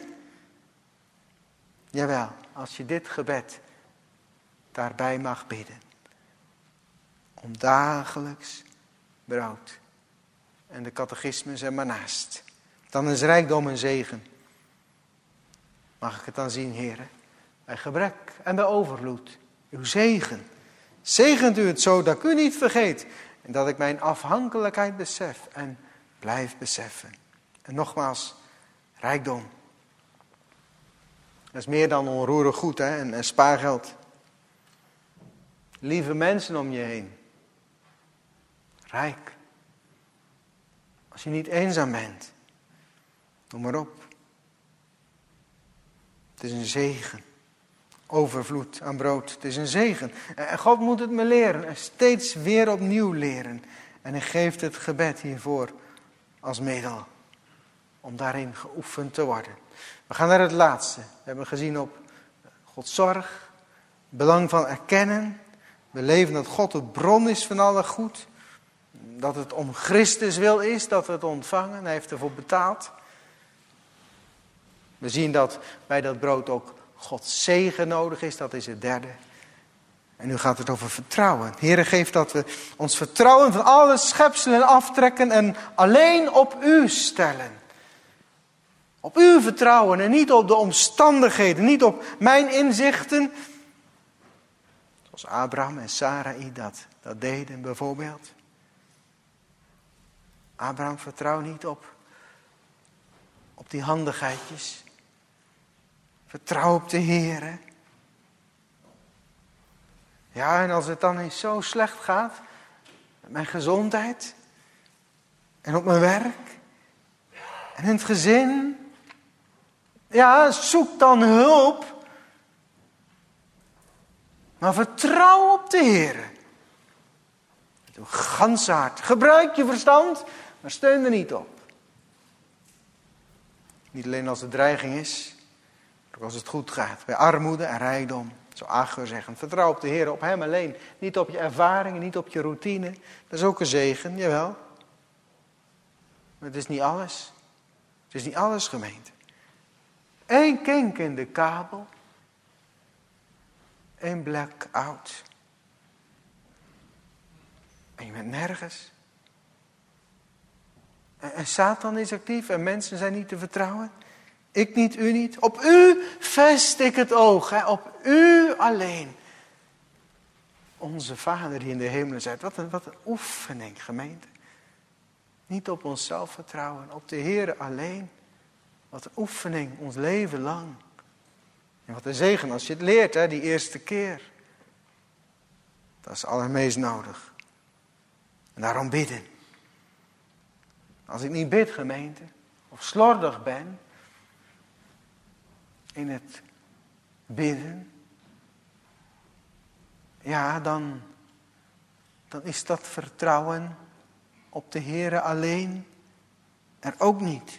[SPEAKER 1] Jawel, als je dit gebed daarbij mag bidden. Om dagelijks brood. En de catechismus er maar naast. Dan is rijkdom een zegen. Mag ik het dan zien, heren? Bij gebrek en bij overvloed. Uw zegen. Zegent u het zo dat ik u niet vergeet. En dat ik mijn afhankelijkheid besef en blijf beseffen. En nogmaals, rijkdom. Dat is meer dan onroerend goed en spaargeld. Lieve mensen om je heen. Rijk. Als je niet eenzaam bent. Noem maar op. Het is een zegen. Overvloed aan brood. Het is een zegen. En God moet het me leren. En steeds weer opnieuw leren. En hij geeft het gebed hiervoor als middel. Om daarin geoefend te worden. We gaan naar het laatste. We hebben gezien op Gods zorg. Belang van erkennen. We leven dat God de bron is van alle goed. Dat het om Christus wil is dat we het ontvangen. Hij heeft ervoor betaald. We zien dat bij dat brood ook Gods zegen nodig is. Dat is het derde. En nu gaat het over vertrouwen. De Heer geeft dat we ons vertrouwen van alle schepselen aftrekken en alleen op u stellen. Op u vertrouwen en niet op de omstandigheden. Niet op mijn inzichten. Zoals Abraham en Sarai dat deden bijvoorbeeld. Abraham vertrouwt niet op die handigheidjes. Vertrouw op de Heer. Ja, en als het dan eens zo slecht gaat. Met mijn gezondheid. En op mijn werk. En in het gezin. Ja, zoek dan hulp. Maar vertrouw op de Heer. Met uw ganse hart. Gebruik je verstand, maar steun er niet op. Niet alleen als er dreiging is, maar ook als het goed gaat. Bij armoede en rijkdom. Zo Agur zeggen. Vertrouw op de Heer, op hem alleen. Niet op je ervaringen, niet op je routine. Dat is ook een zegen, jawel. Maar het is niet alles. Het is niet alles, gemeente. Eén kink in de kabel. Eén blackout. En je bent nergens. En Satan is actief en mensen zijn niet te vertrouwen. Ik niet, u niet. Op u vest ik het oog. Op u alleen. Onze Vader die in de hemelen zijt. Wat een oefening, gemeente. Niet op onszelf vertrouwen. Op de Heer alleen. Wat een oefening, ons leven lang. En wat een zegen als je het leert, die eerste keer. Dat is allermeest nodig. En daarom bidden. Als ik niet bid, gemeente, of slordig ben in het bidden, ja, dan is dat vertrouwen op de Heere alleen er ook niet.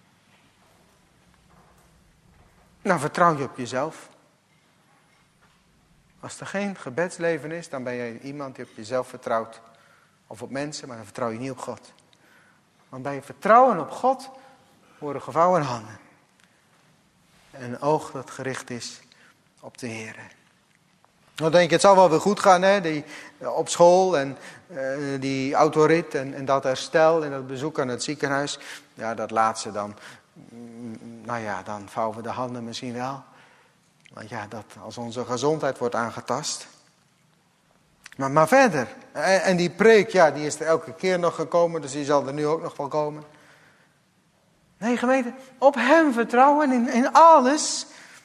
[SPEAKER 1] Nou, vertrouw je op jezelf. Als er geen gebedsleven is, dan ben je iemand die op jezelf vertrouwt. Of op mensen, maar dan vertrouw je niet op God. Want bij vertrouwen op God worden gevouwen handen. En een oog dat gericht is op de Heer. Dan denk je, het zal wel weer goed gaan, hè? Op school en die autorit en dat herstel en dat bezoek aan het ziekenhuis. Ja, dat laatste dan, dan vouwen we de handen misschien wel. Want ja, dat als onze gezondheid wordt aangetast. Maar verder, en die preek, ja, die is er elke keer nog gekomen, dus die zal er nu ook nog wel komen. Nee, gemeente, op hem vertrouwen in alles.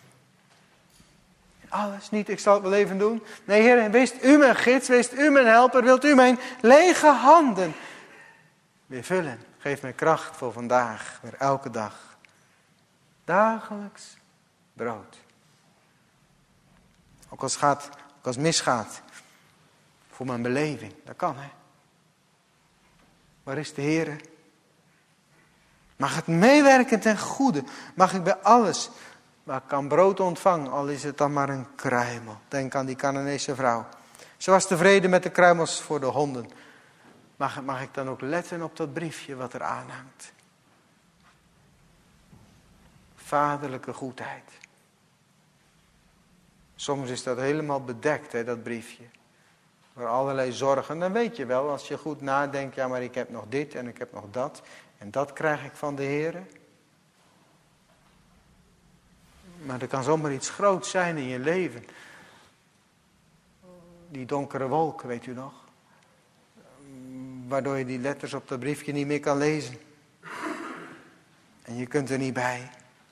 [SPEAKER 1] In alles, niet ik zal het wel even doen. Nee, Heer, wees u mijn gids, wees u mijn helper, wilt u mijn lege handen weer vullen. Geef mij kracht voor vandaag, voor elke dag. Dagelijks brood. Ook als het misgaat, voor mijn beleving, dat kan, hè. Waar is de Heer? Mag het meewerken ten goede? Mag ik bij alles waar ik kan brood ontvangen, al is het dan maar een kruimel. Denk aan die Canaanese vrouw. Ze was tevreden met de kruimels voor de honden. Mag ik dan ook letten op dat briefje wat er aanhangt? Vaderlijke goedheid. Soms is dat helemaal bedekt, hè, dat briefje. Door allerlei zorgen. Dan weet je wel, als je goed nadenkt, ja, maar ik heb nog dit en ik heb nog dat. En dat krijg ik van de Heer. Maar er kan zomaar iets groots zijn in je leven. Die donkere wolk, weet u nog? Waardoor je die letters op dat briefje niet meer kan lezen. En je kunt er niet bij.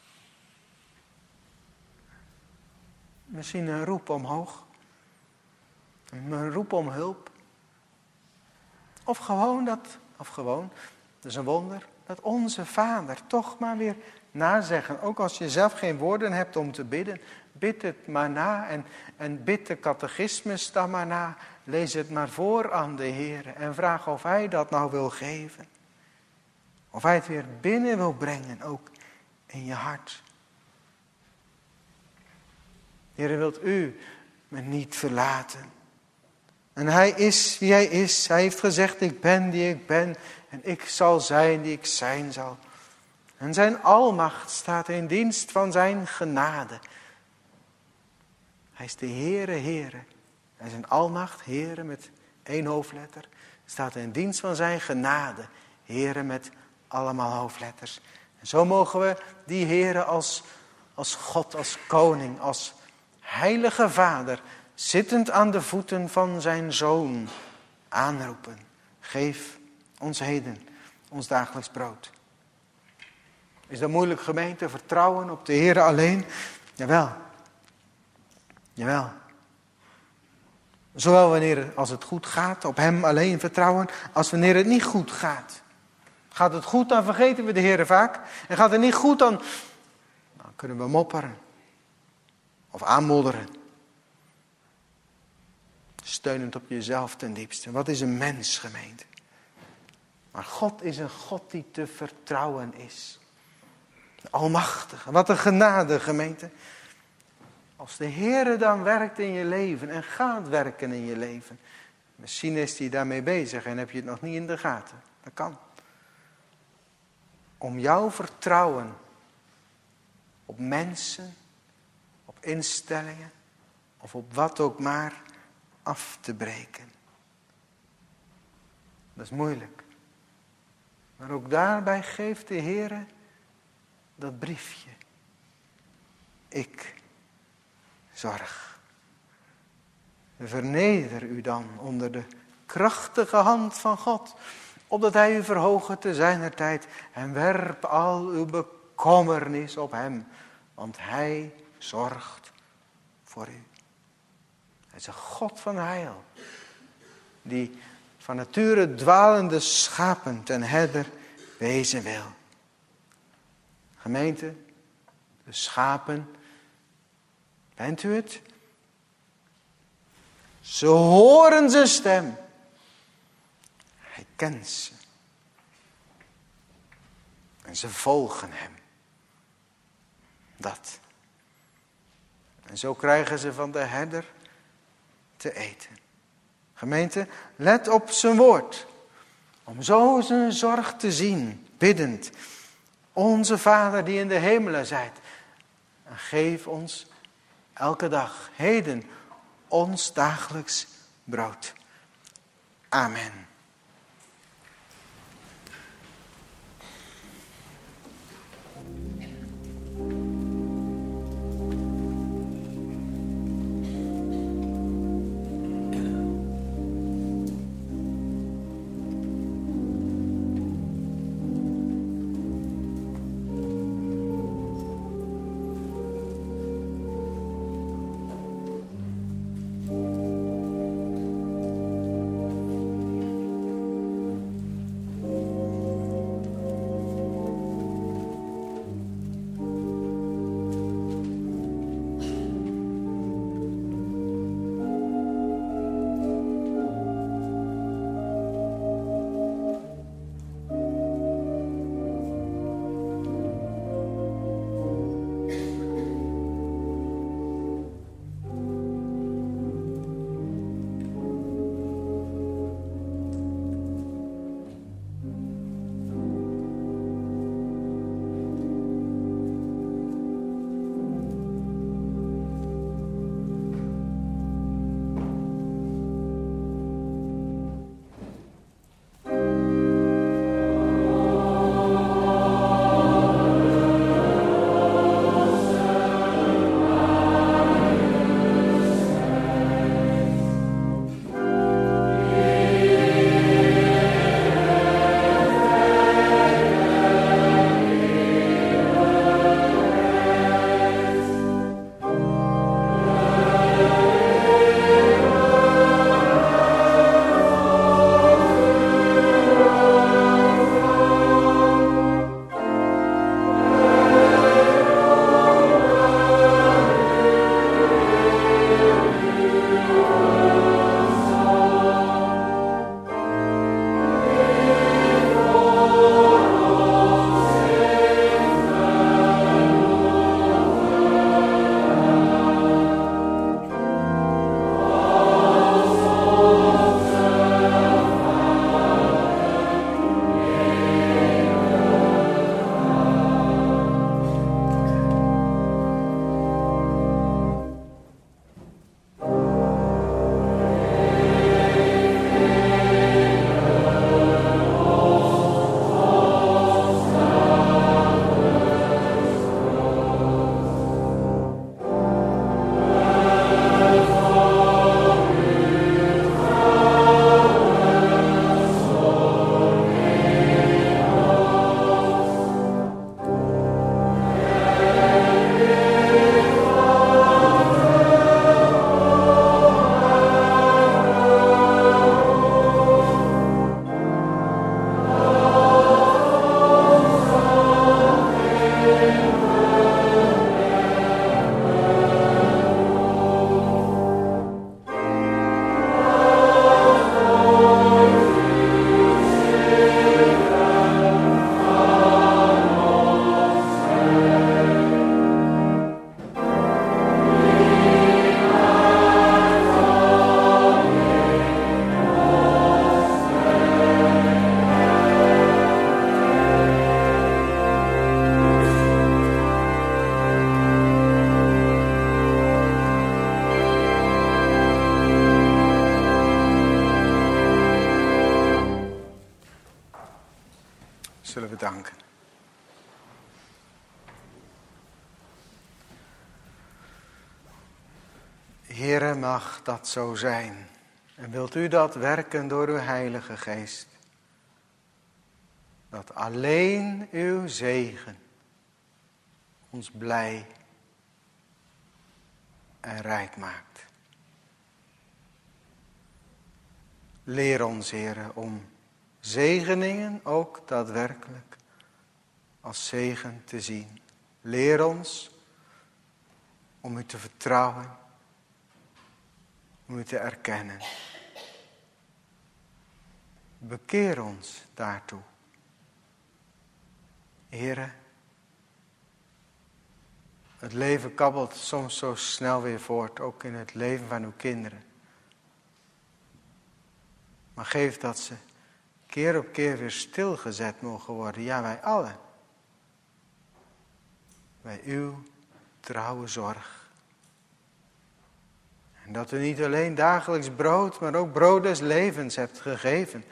[SPEAKER 1] Misschien een roep omhoog. Een roep om hulp. Of gewoon, dat is een wonder, dat onze Vader toch maar weer nazeggen. Ook als je zelf geen woorden hebt om te bidden, bid het maar na en bid de catechismus dan maar na. Lees het maar voor aan de Heer en vraag of Hij dat nou wil geven. Of Hij het weer binnen wil brengen, ook in je hart. Heer, wilt u me niet verlaten. En Hij is wie Hij is. Hij heeft gezegd, ik ben die ik ben. En ik zal zijn die ik zijn zal. En zijn almacht staat in dienst van zijn genade. Hij is de Heere, Heere. En zijn almacht, Heere met 1 hoofdletter, staat in dienst van zijn genade. Heere met allemaal hoofdletters. En zo mogen we die Heere als God, als koning, als heilige Vader, zittend aan de voeten van zijn Zoon, aanroepen. Geef ons heden ons dagelijks brood. Is dat moeilijk, gemeente? Vertrouwen op de Heer alleen? Jawel. Jawel. Zowel wanneer als het goed gaat, op hem alleen vertrouwen, als wanneer het niet goed gaat. Gaat het goed, dan vergeten we de Heer vaak. En gaat het niet goed, dan kunnen we mopperen. Of aanmodderen. Steunend op jezelf ten diepste. Wat is een mens, gemeente? Maar God is een God die te vertrouwen is. De Almachtige. Wat een genade, gemeente. Als de Heer dan werkt in je leven en gaat werken in je leven. Misschien is hij daarmee bezig en heb je het nog niet in de gaten. Dat kan. Om jouw vertrouwen op mensen, op instellingen of op wat ook maar af te breken. Dat is moeilijk. Maar ook daarbij geeft de Heer dat briefje. Ik zorg. Verneder u dan onder de krachtige hand van God, opdat Hij u verhoge te zijner tijd en werp al uw bekommernis op Hem, want Hij zorgt voor u. Hij is een God van heil, die van nature dwalende schapen ten herder wezen wil. Gemeente, de schapen, bent u het? Ze horen zijn stem. Hij kent ze. En ze volgen hem. Dat. En zo krijgen ze van de herder te eten. Gemeente, let op zijn woord. Om zo zijn zorg te zien, biddend. Onze Vader die in de hemelen zijt. En geef ons elke dag, heden, ons dagelijks brood. Amen. Zullen we danken. Heere, mag dat zo zijn. En wilt u dat werken door uw Heilige Geest. Dat alleen uw zegen ons blij en rijk maakt. Leer ons, Heere, om zegeningen ook daadwerkelijk als zegen te zien. Leer ons om u te vertrouwen, om u te erkennen. Bekeer ons daartoe. Heere, het leven kabbelt soms zo snel weer voort, ook in het leven van uw kinderen. Maar geef dat ze keer op keer weer stilgezet mogen worden. Ja, wij allen. Bij uw trouwe zorg. En dat u niet alleen dagelijks brood, maar ook brood des levens hebt gegeven.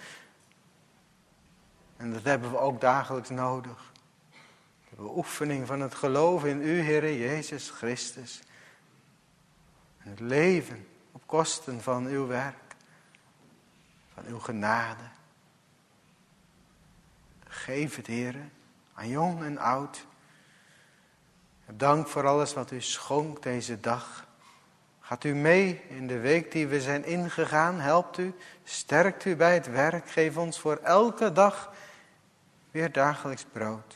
[SPEAKER 1] En dat hebben we ook dagelijks nodig. De beoefening van het geloof in u, Heere Jezus Christus. En het leven op kosten van uw werk, van uw genade. Geef het, Heere, aan jong en oud. Dank voor alles wat u schonkt deze dag. Gaat u mee in de week die we zijn ingegaan. Helpt u, sterkt u bij het werk. Geef ons voor elke dag weer dagelijks brood.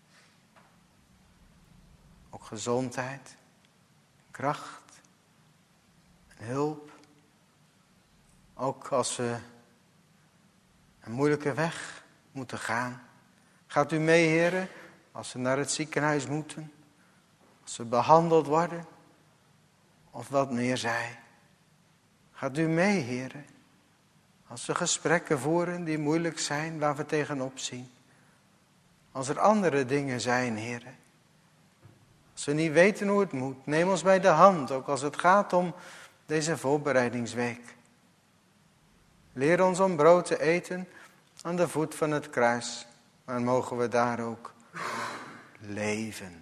[SPEAKER 1] Ook gezondheid, kracht en hulp. Ook als we een moeilijke weg moeten gaan. Gaat u mee, Heere, als we naar het ziekenhuis moeten. Als we behandeld worden. Of wat meer zij. Gaat u mee, Heere. Als we gesprekken voeren die moeilijk zijn, waar we tegenop zien. Als er andere dingen zijn, Heere. Als we niet weten hoe het moet, neem ons bij de hand, ook als het gaat om deze voorbereidingsweek. Leer ons om brood te eten aan de voet van het kruis, maar mogen we daar ook leven.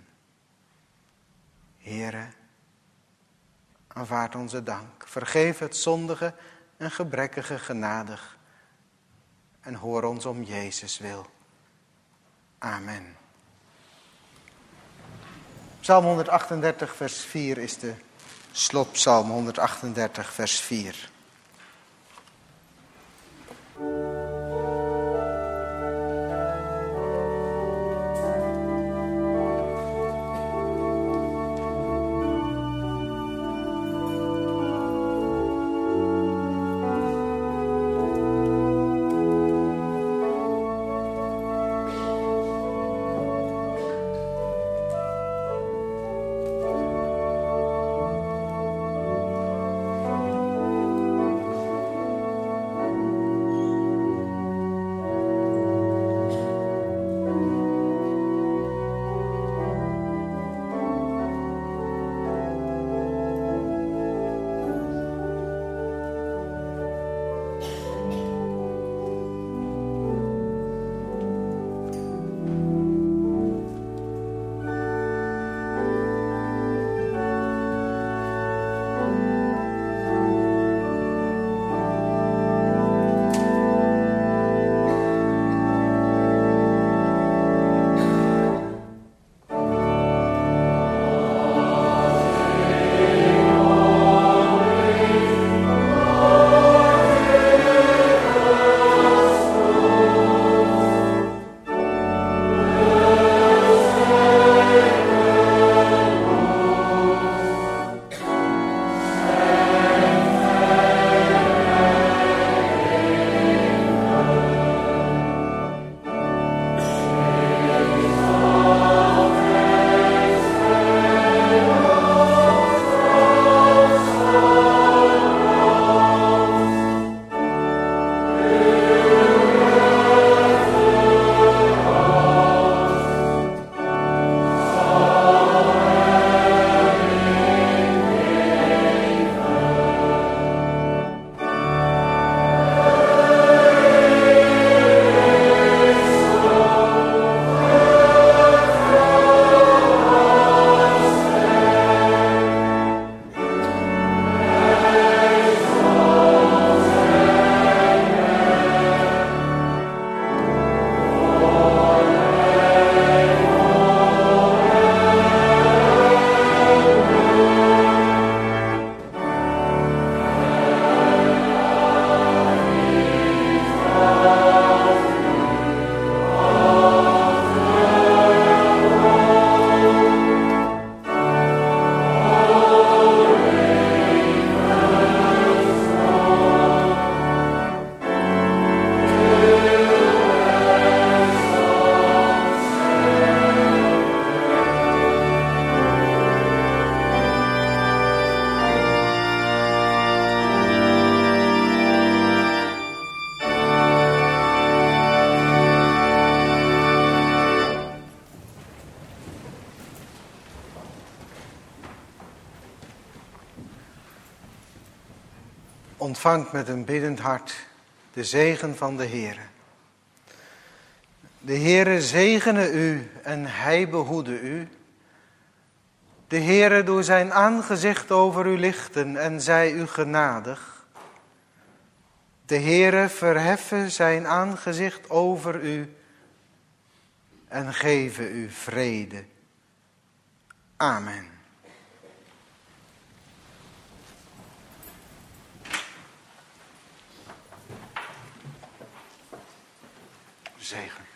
[SPEAKER 1] Heere, aanvaard onze dank. Vergeef het zondige en gebrekkige genadig. En hoor ons om Jezus wil. Amen. Psalm 138 vers 4 is de slotpsalm 138 vers 4. ontvangt met een biddend hart de zegen van de Heere. De Heere zegene u en hij behoede u. De Heere doe zijn aangezicht over u lichten en zij u genadig. De Heere verheffe zijn aangezicht over u en geven u vrede. Amen. Zegen.